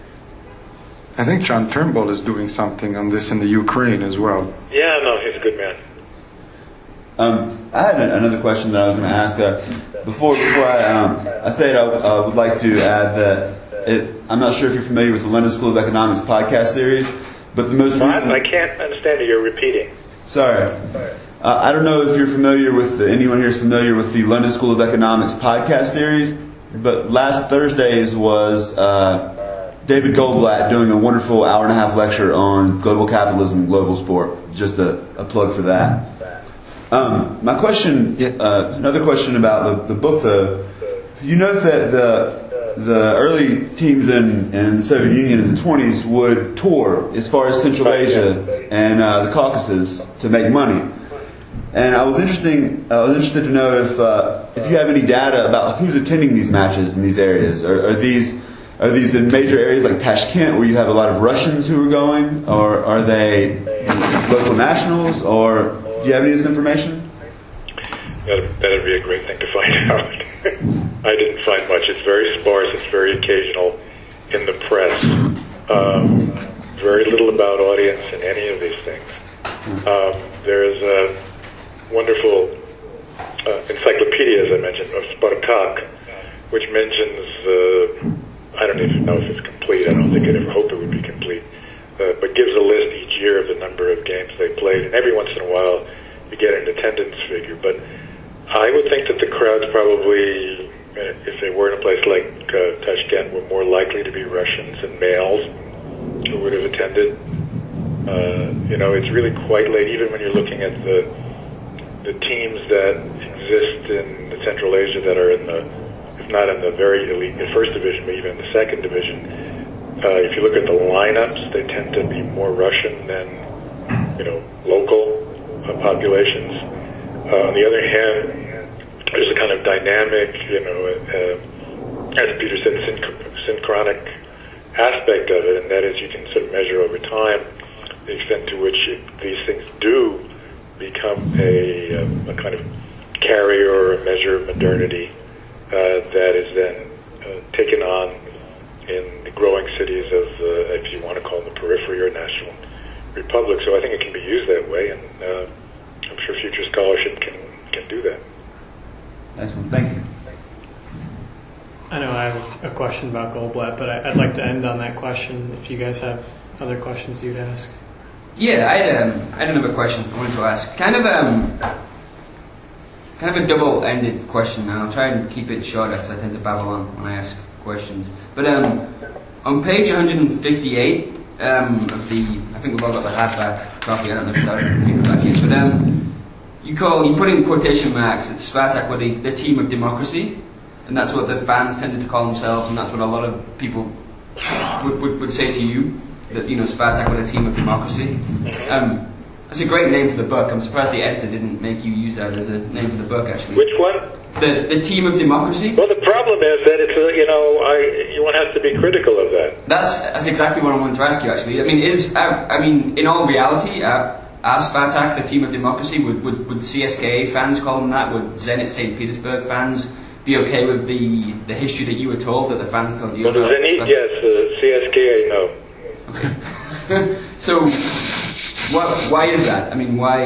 I think John Turnbull is doing something on this in the Ukraine as well. Yeah, no, he's a good man. Um, I had another question that I was going to ask. Uh, before before I um, I said I uh, would like to add that it, I'm not sure if you're familiar with the London School of Economics podcast series, but the most recent... I can't understand that you're repeating. Sorry. Uh, I don't know if you're familiar with, the, anyone here is familiar with the London School of Economics podcast series, but last Thursday's was uh, David Goldblatt doing a wonderful hour and a half lecture on global capitalism and global sport. Just a, a plug for that. Um, my question, uh, another question about the, the book, though. You note that the the early teams in, in the Soviet Union in the twenties would tour as far as Central Asia and uh, the Caucasus to make money. And I was interesting. I was interested to know if uh, if you have any data about who's attending these matches in these areas. Are, are these are these in major areas like Tashkent, where you have a lot of Russians who are going, or are they local nationals, or do you have any of this information? That'd, that'd be a great thing to find out. I didn't find much. It's very sparse. It's very occasional in the press. Um, very little about audience in any of these things. Um, there's a wonderful uh, encyclopedia, as I mentioned, of Spartak, which mentions, uh, I don't even know if it's complete. I don't think I'd ever hope it would be complete. Uh, but gives a list each year of the number of games they played, and every once in a while you get an attendance figure. But I would think that the crowds probably, if they were in a place like uh, Tashkent, were more likely to be Russians and males who would have attended. Uh, you know, it's really quite late, even when you're looking at the the teams that exist in the Central Asia that are in the, if not in the very elite the first division, but even in the second division. Uh, if you look at the lineups, they tend to be more Russian than, you know, local uh, populations. Uh, on the other hand, there's a kind of dynamic, you know, uh, as Peter said, synch- synchronic aspect of it, and that is you can sort of measure over time the extent to which it, these things do become a, a, a kind of carrier or a measure of modernity uh, that is then uh, taken on in the growing cities of, uh, if you want to call them the periphery or national republic. So I think it can be used that way, and uh, I'm sure future scholarship can, can do that. Excellent. Thank you. I know I have a question about Goldblatt, but I, I'd like to end on that question if you guys have other questions you'd ask. Yeah, I had, um, I had another question I wanted to ask. Kind of um, kind of a double-ended question, and I'll try and keep it shorter because I tend to babble on when I ask questions. But um, on page one hundred fifty-eight um, of the, I think we've all got the hardback copy. I don't know if it's out of paperback yet, but um, you call you put in quotation marks that Spartak were the, the team of democracy, and that's what the fans tended to call themselves, and that's what a lot of people would would, would say to you. That, you know, Spartak were a team of democracy. Um, that's a great name for the book. I'm surprised the editor didn't make you use that as a name for the book, actually. Which one? The the team of democracy. Well, the problem is that it's a, you know, I one has to be critical of that. That's that's exactly what I wanted to ask you, actually. I mean, is uh, I mean, in all reality, uh, are Spartak the team of democracy? Would, would would C S K A fans call them that? Would Zenit Saint Petersburg fans be okay with the the history that you were told that the fans told you Well, about? Zenit, yes. Uh, C S K A, no. Okay. So, what, why is that? I mean, why?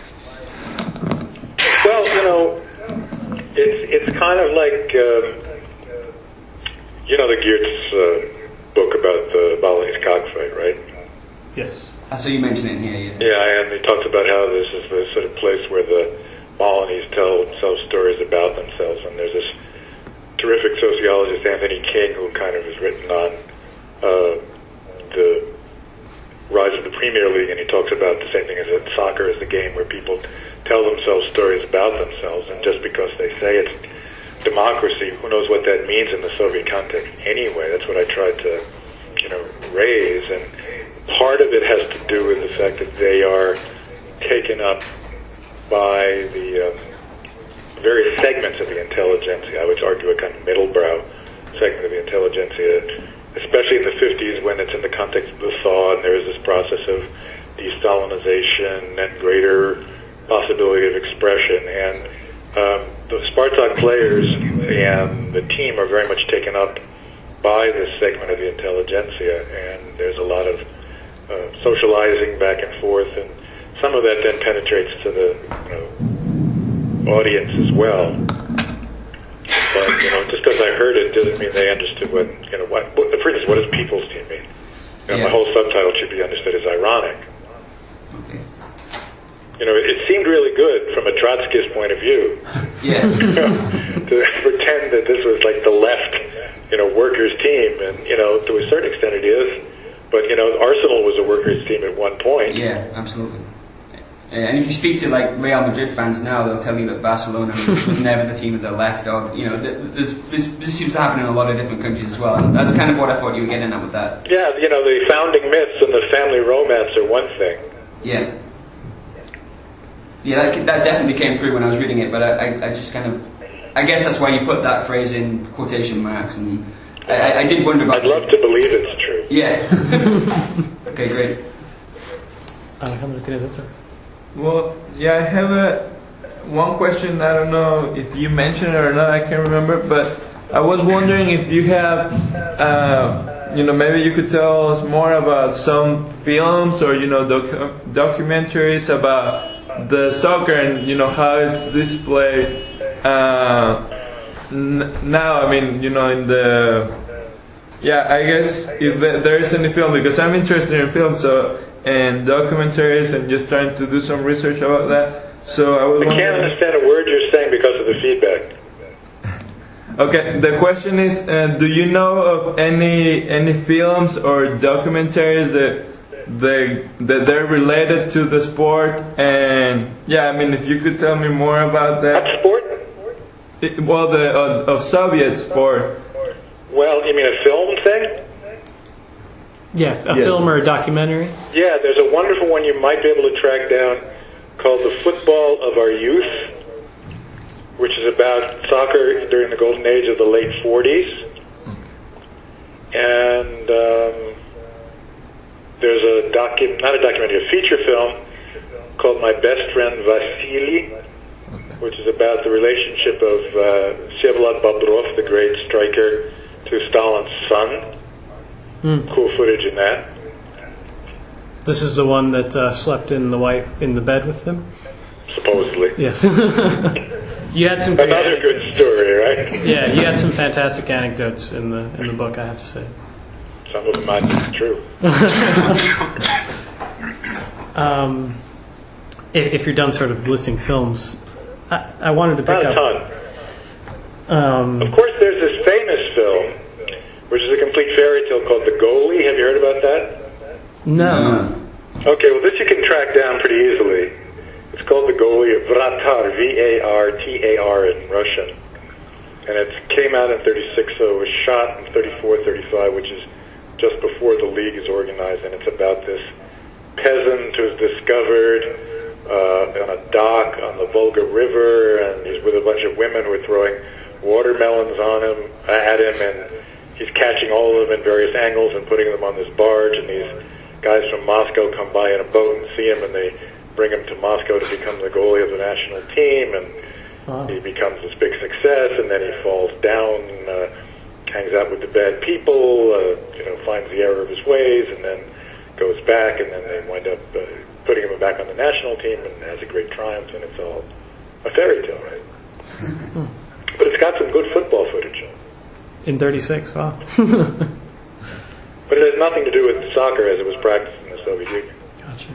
Well, you know, it's it's kind of like um, you know the Geertz uh, book about the Balinese cockfight, right? Yes. I saw you mention it in here. Yeah. Yeah, and he talks about how this is the sort of place where the Balinese tell themselves stories about themselves, and there's this terrific sociologist, Anthony King, who kind of has written on uh, the rise of the Premier League, and he talks about the same thing as that soccer is the game where people tell themselves stories about themselves, and just because they say it's democracy, who knows what that means in the Soviet context anyway. That's what I tried to, you know, raise, and part of it has to do with the fact that they are taken up by the uh, various segments of the intelligentsia. I would argue a kind of middle-brow segment of the intelligentsia, especially in the fifties when it's in the context of the thaw and there is this process of de-Stalinization and greater possibility of expression. And um, the Spartak players and the team are very much taken up by this segment of the intelligentsia, and there's a lot of uh, socializing back and forth, and some of that then penetrates to the you know, audience as well. But, you know, just because I heard it doesn't mean they understood what, you know, what, what for instance, what does people's team mean? You know, Yeah. My whole subtitle should be understood as ironic. Okay. You know, it, it seemed really good from a Trotskyist point of view. Yeah. You know, to pretend that this was like the left, you know, workers' team, and, you know, to a certain extent it is. But, you know, Arsenal was a workers' team at one point. Yeah, absolutely. And if you speak to like Real Madrid fans now, they'll tell you that Barcelona was never the team of the left, or you know, this, this, this seems to happen in a lot of different countries as well. And that's kind of what I thought you were getting at with that. Yeah, you know, the founding myths and the family romance are one thing. Yeah. Yeah, that, that definitely came through when I was reading it, but I, I, I just kind of, I guess that's why you put that phrase in quotation marks, and I, I did wonder about. I'd love to believe it's true. Yeah. Okay, great. Alejandro, ¿tienes otra? Well, yeah, I have a one question. I don't know if you mentioned it or not. I can't remember, but I was wondering if you have, uh, you know, maybe you could tell us more about some films or you know docu- documentaries about the soccer and you know how it's displayed uh, n- now. I mean, you know, in the yeah, I guess if there is any film, because I'm interested in film, so. And documentaries and just trying to do some research about that. So I was I can't understand a word you're saying because of the feedback. Okay, the question is, uh, do you know of any any films or documentaries that they that they're related to the sport? And yeah, I mean, if you could tell me more about that. What sport? It, well, the of, of Soviet sport. Well, you mean a film thing? Yeah, a Yeah. film or a documentary. Yeah, there's a wonderful one you might be able to track down called The Football of Our Youth, which is about soccer during the golden age of the late forties. And um, there's a docu- not a documentary, a feature film called My Best Friend Vasily, which is about the relationship of uh, Vsevolod Bobrov, the great striker, to Stalin's son. Hmm. Cool footage in that. This is the one that uh, slept in the wife in the bed with them. Supposedly. Yes. You had some great Another good story, right? Yeah, you had some fantastic anecdotes in the in the book, I have to say. Some of them might be true. um, if, if you're done sort of listing films, I, I wanted to pick Not a up. ton. Um, Of course, there's this famous film, which is a complete fairy tale called The Goalie. Have you heard about that? no. Okay, well, this you can track down pretty easily. It's called The Goalie, Vratar, V A R T A R in Russian. And it came out in thirty-six, so it was shot in thirty-four, thirty-five, which is just before the league is organized. And it's about this peasant who's discovered uh, on a dock on the Volga River, and he's with a bunch of women who are throwing watermelons on him, at him, and he's catching all of them in various angles and putting them on this barge, and these guys from Moscow come by in a boat and see him, and they bring him to Moscow to become the goalie of the national team, and Wow. he becomes this big success, and then he falls down, uh, hangs out with the bad people, uh, you know, finds the error of his ways, and then goes back, and then they wind up uh, putting him back on the national team, and has a great triumph, and it's all a fairy tale, right? But it's got some good football footage. In thirty-six, wow. But it has nothing to do with soccer as it was practiced in the Soviet Union. Gotcha.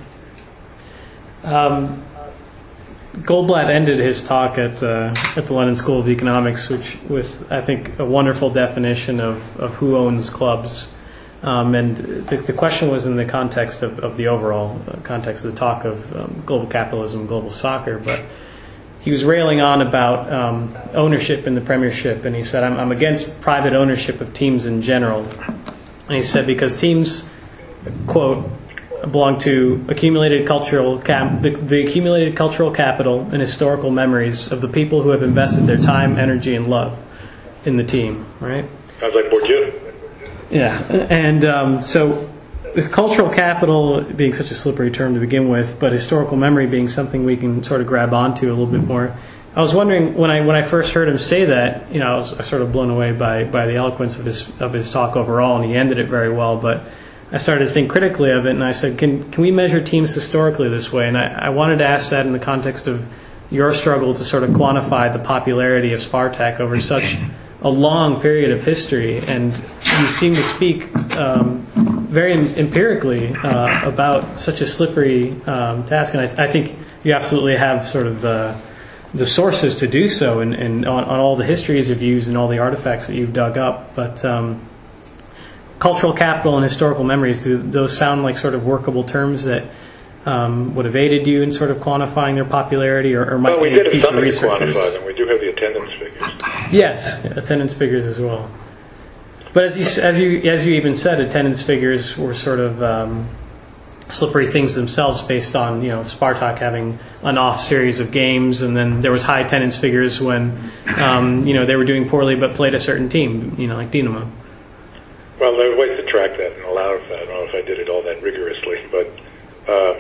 Um, Goldblatt ended his talk at uh, at the London School of Economics, which with I think a wonderful definition of, of who owns clubs, um, and the, the question was in the context of, of the overall context of the talk of um, global capitalism, global soccer, but he was railing on about um, ownership in the Premiership, and he said, I'm, I'm against private ownership of teams in general. And he said, because teams, quote, belong to accumulated cultural cap- the, the accumulated cultural capital and historical memories of the people who have invested their time, energy, and love in the team, right? Sounds like Bourdieu. Yeah, and um, so with cultural capital being such a slippery term to begin with, but historical memory being something we can sort of grab onto a little bit more, I was wondering when I when I first heard him say that, you know, I was sort of blown away by, by the eloquence of his of his talk overall, and he ended it very well. But I started to think critically of it, and I said, can can we measure teams historically this way? And I, I wanted to ask that in the context of your struggle to sort of quantify the popularity of Spartak over such a long period of history, and you seem to speak um, very empirically uh, about such a slippery um, task, and I, I think you absolutely have sort of the the sources to do so, and, and on, on all the histories you've used and all the artifacts that you've dug up. But um, cultural capital and historical memories, do those sound like sort of workable terms that um, would have aided you in sort of quantifying their popularity, or, or might Well, we aid did have future something to researchers? quantify them. We do have the attendance figures. Yes, attendance figures as well. But as you as you as you even said, attendance figures were sort of um, slippery things themselves, based on, you know, Spartak having an off series of games, and then there was high attendance figures when um, you know, they were doing poorly but played a certain team, you know, like Dinamo. Well, there are ways to track that and allow for that. I don't know if I did it all that rigorously, but uh,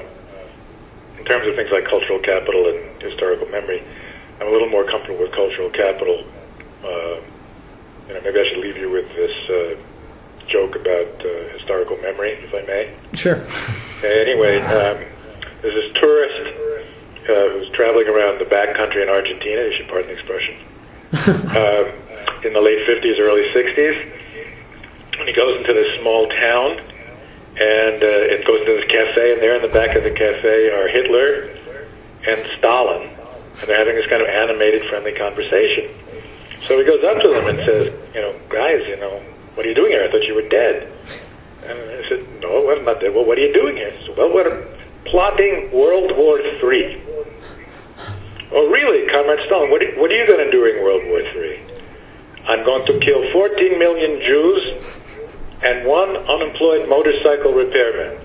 in terms of things like cultural capital and historical memory, I'm a little more comfortable with cultural capital. Uh, you know, maybe I should leave you with this uh, joke about uh, historical memory, if I may. Sure. Anyway, um, there's this tourist uh, who's traveling around the backcountry in Argentina, you should pardon the expression, um, in the late fifties, early sixties. And he goes into this small town, and uh, it goes to this cafe, and there in the back of the cafe are Hitler and Stalin, and they're having this kind of animated, friendly conversation. So he goes up to them and says, you know, guys, you know, what are you doing here? I thought you were dead. And I said, no, I'm not dead. Well, what are you doing here? He said, well, we're plotting World War Three. Oh, really, Comrade Stalin? What are, what are you going to do in World War Three? I'm going to kill fourteen million Jews and one unemployed motorcycle repairman.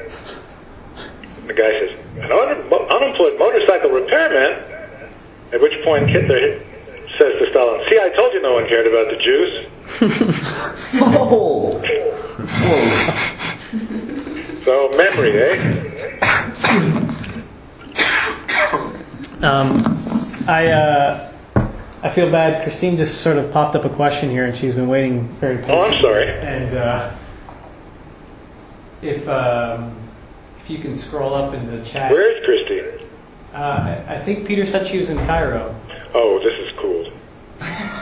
And the guy says, an un- unemployed motorcycle repairman? At which point Hitler says to Stalin, see, I told you no one cared about the Jews. Oh. So, memory, eh? Um, I uh, I feel bad. Christine just sort of popped up a question here, and she's been waiting very patiently. Oh, I'm sorry. And uh, if um, if you can scroll up in the chat. Where is Christine? Uh, I, I think Peter said she was in Cairo. Oh, this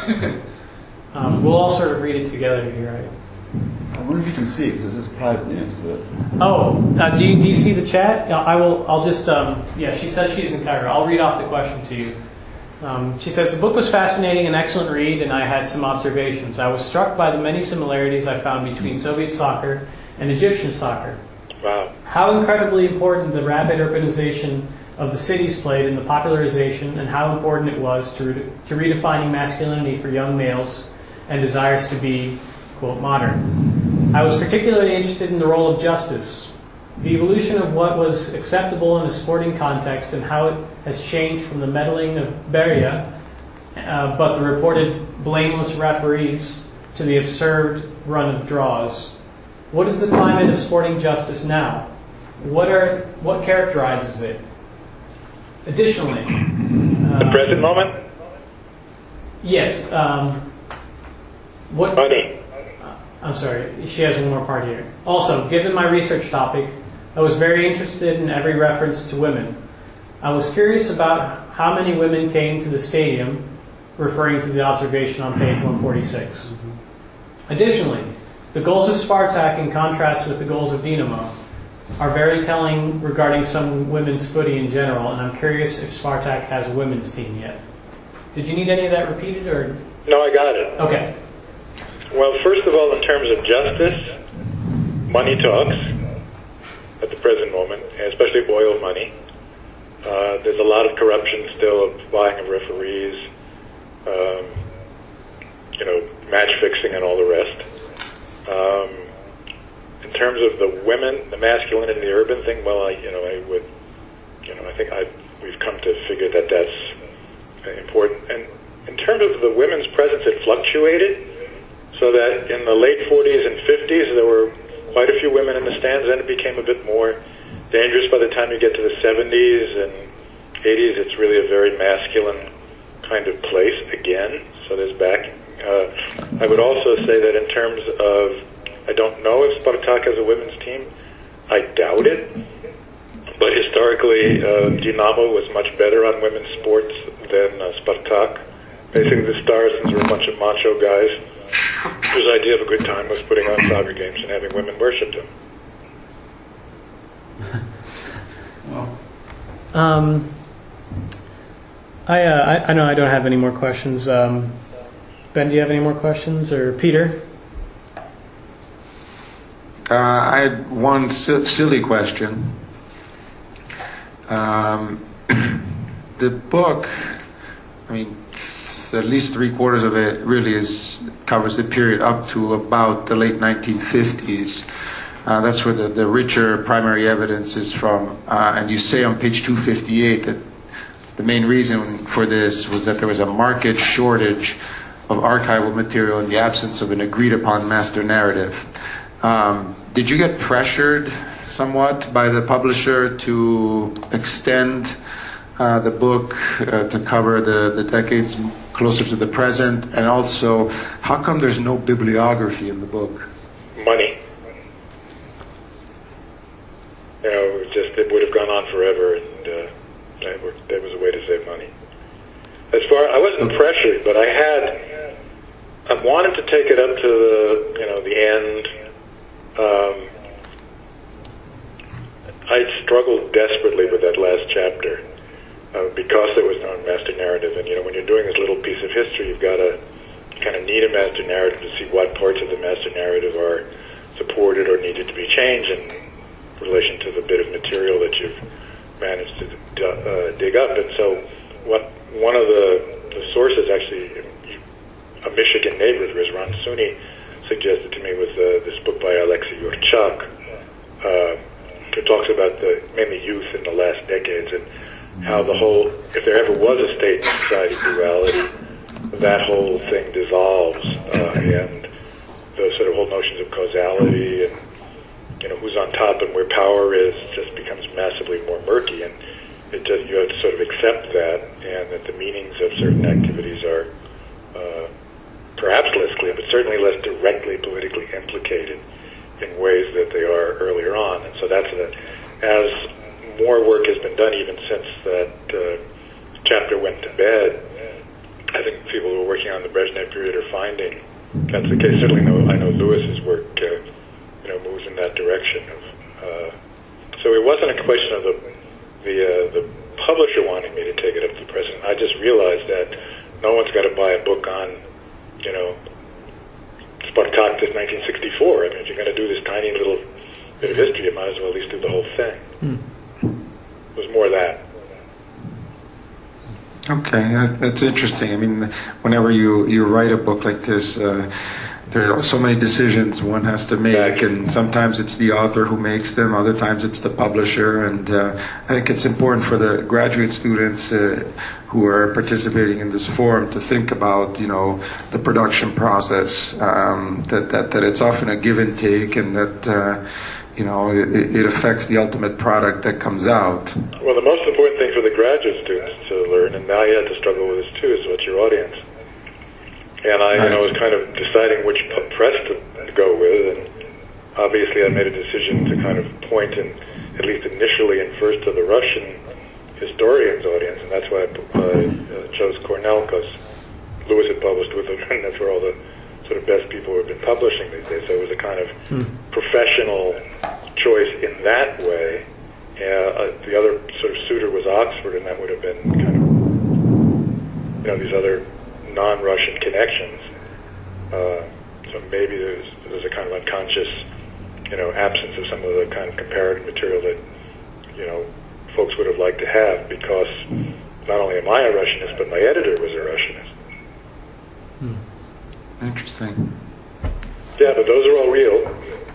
Um, we'll all sort of read it together here, right? I wonder if you can see it because this is privately next to it. Oh, uh, do you do you see the chat? Yeah, I will. I'll just. Um, yeah, she says she's in Cairo. I'll read off the question to you. Um, she says the book was fascinating, an excellent read, and I had some observations. I was struck by the many similarities I found between Soviet soccer and Egyptian soccer. Wow. How incredibly important the rapid urbanization of the cities played in the popularization, and how important it was to re- to redefining masculinity for young males and desires to be, quote, modern. I was particularly interested in the role of justice, the evolution of what was acceptable in a sporting context and how it has changed from the meddling of Beria, uh, but the reported blameless referees, to the absurd run of draws. What is the climate of sporting justice now? What are what characterizes it? Additionally, uh, The present moment? yes. Um, what? Money. I'm sorry, she has one more part here. Also, given my research topic, I was very interested in every reference to women. I was curious about how many women came to the stadium, referring to the observation on page one forty-six. Mm-hmm. Additionally, the goals of Spartak, in contrast with the goals of Dinamo, are very telling regarding some women's footy in general, and I'm curious if Spartak has a women's team yet. Did you need any of that repeated, or? No, I got it. Okay. Well, first of all, in terms of justice, money talks at the present moment, and especially oil money. Uh, there's a lot of corruption still of buying of referees, um, you know, match fixing and all the rest. Um, in terms of the women, the masculinity, the urban thing, well, I, you know, I would, you know, I think I we've come to figure that that's important. And in terms of the women's presence, it fluctuated. So that in the late forties and fifties, there were quite a few women in the stands. Then it became a bit more dangerous by the time you get to the seventies and eighties. It's really a very masculine kind of place again. So there's back. Uh, I would also say that in terms of, I don't know if Spartak has a women's team. I doubt it. But historically, uh, Dinamo was much better on women's sports than uh, Spartak. Basically, the Starsons were a bunch of macho guys whose idea of a good time was putting on soccer games and having women worship them. Well, Um, I, uh, I I know I don't have any more questions. Um, Ben, do you have any more questions, or Peter? Uh, I had one si- silly question. Um, the book, I mean, at least three quarters of it really is covers the period up to about the late nineteen fifties. Uh, that's where the, the richer primary evidence is from. Uh, and you say on page two fifty-eight that the main reason for this was that there was a market shortage of archival material in the absence of an agreed upon master narrative. Um, did you get pressured somewhat by the publisher to extend uh, the book uh, to cover the, the decades closer to the present? And also, how come there's no bibliography in the book? Money. You know, it just it would have gone on forever, and uh, that, were, that was a way to save money. As far, I wasn't pressured, but I had, I wanted to take it up to the, you know, the end. Um, I struggled desperately with that last chapter uh, because there was no master narrative. And, you know, when you're doing this little piece of history, you've got to kind of need a master narrative to see what parts of the master narrative are supported or needed to be changed in relation to the bit of material that you've managed to uh, dig up. And so what one of the, the sources, actually, a Michigan neighbor of Rizwan Sunni, suggested to me was uh, this book by Alexei Yurchak, uh, who talks about the mainly youth in the last decades and how the whole, if there ever was a state and society duality, that whole thing dissolves, uh, and the sort of whole notions of causality and, you know, who's on top and where power is just becomes massively more murky, and it just, you have to sort of accept that, and that the meanings of certain activities are uh, perhaps less clear, but certainly less directly politically implicated in ways that they are earlier on. And so that's a, as more work has been done even since that uh, chapter went to bed, I think people who are working on the Brezhnev period are finding that's the case. Certainly, know, I know Lewis's work, uh, you know, moves in that direction. Of, uh, so it wasn't a question of the the uh, the publisher wanting me to take it up to the president. I just realized that no one's got to buy a book on, you know, Spartacus nineteen sixty-four. I mean, if you're going to do this tiny little bit of history, you might as well at least do the whole thing. Hmm. It was more that. Okay, that, that's interesting. I mean, whenever you, you write a book like this, uh, there are so many decisions one has to make, and sometimes it's the author who makes them, other times it's the publisher, and uh, I think it's important for the graduate students uh, who are participating in this forum to think about, you know, the production process, um, that, that, that it's often a give and take, and that, uh, you know, it, it affects the ultimate product that comes out. Well, the most important thing for the graduate students to learn, and now you have to struggle with this too, is what's your audience. And I, you know, was kind of deciding which p- press to, to go with, and obviously I made a decision to kind of point, in, at least initially and first, to the Russian historians' audience, and that's why I uh, chose Cornell, because Lewis had published with them, and that's where all the sort of best people who have been publishing these days. So it was a kind of hmm. professional choice in that way. Uh, uh, the other sort of suitor was Oxford, and that would have been kind of, you know, these other non-Russian connections. Uh, so maybe there's, there's a kind of unconscious, you know, absence of some of the kind of comparative material that, you know, folks would have liked to have, because not only am I a Russianist, but my editor was a Russianist. Hmm. Interesting. Yeah, but those are all real.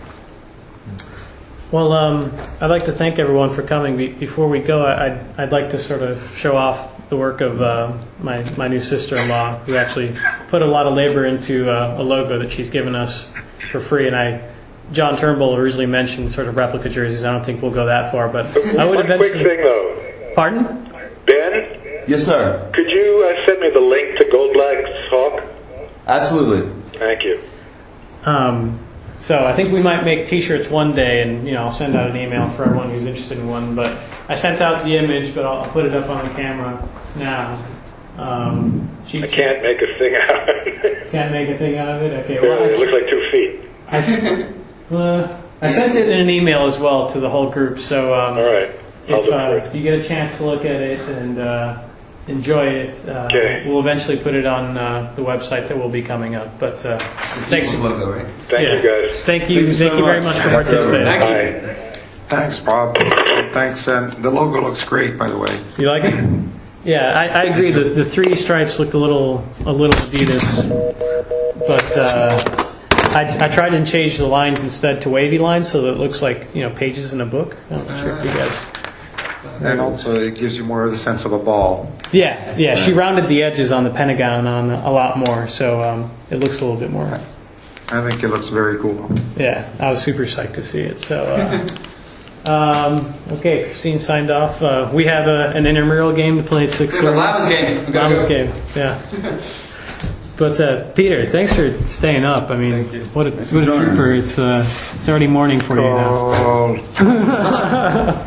Well, um, I'd like to thank everyone for coming. Be- before we go, I'd, I'd like to sort of show off the work of uh, my, my new sister-in-law, who actually put a lot of labor into uh, a logo that she's given us for free. And I, John Turnbull originally mentioned sort of replica jerseys. I don't think we'll go that far, but I would One eventually... quick thing, though. Pardon? Ben? Yes, sir. Could you uh, send me the link to Goldblatt's talk? Absolutely. Thank you. Um, so I think we might make T-shirts one day, and you know I'll send out an email for everyone who's interested in one. But I sent out the image, but I'll, I'll put it up on the camera now. Um, I can't make a thing out of it. Can't make a thing out of it? Okay. Well, it looks like two feet. I, uh, I sent it in an email as well to the whole group. So um, all right. I'll if, look uh, for it. if you get a chance to look at it and uh, enjoy it, uh, okay. we'll eventually put it on uh, the website that will be coming up. But uh, thanks. Logo, right? Thank yeah. you, guys. Thank you. Thank you, thank so you very much. much for participating. Thank you. Bye. Thanks, Bob. Thanks, and the logo looks great, by the way. You like it? Yeah, I, I agree. The the three stripes looked a little a little Adidas, but uh, I I tried to change the lines instead to wavy lines so that it looks like, you know, pages in a book. I'm not sure if you guys. And also, it gives you more of the sense of a ball. Yeah, yeah. She rounded the edges on the Pentagon on a lot more, so um, it looks a little bit more. I think it looks very cool. Yeah, I was super psyched to see it. So, uh, um, okay, Christine signed off. Uh, we have a, an intramural game to play at six We have thirty. a Llamas game. We gotta Llamas go. game, yeah. But uh, Peter, thanks for staying up. I mean, what a, what a trooper! It's uh, it's already morning for you now. Oh.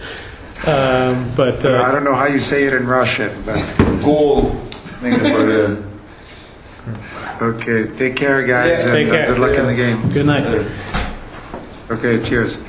Um, but uh, I don't know how you say it in Russian, but Cool. I think that's what it is. okay. Take care, guys, Yeah, and take uh, care. good luck in the game. good night. Okay, cheers.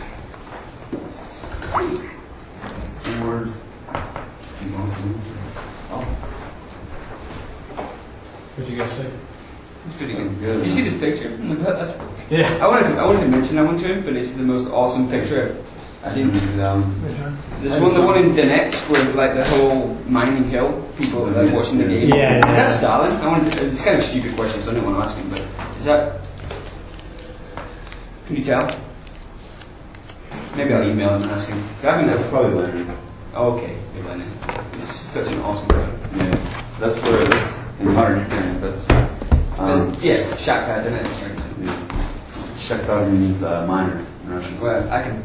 What'd you guys say? It's pretty good. Did you see this picture? That's, Yeah. I wanted to I wanted to mention that one to him, but it's the most awesome picture I've seen. Um, This one, the one in Donetsk, where it's like the whole mining hill, people like watching the game. Yeah, yeah. Is that Stalin? I wanted to, it's kind of a stupid question, so I don't want to ask him, but is that... Can you tell? Maybe I'll email him and ask him. I haven't that's probably Leonard. Oh, okay. Good Lenin. This is such an awesome guy. Yeah. That's where that's in modern Ukraine. That's um, That's- yeah, Shakhtar Donetsk, right? So- yeah. Shakhtar means uh, minor in Russian. Well, I can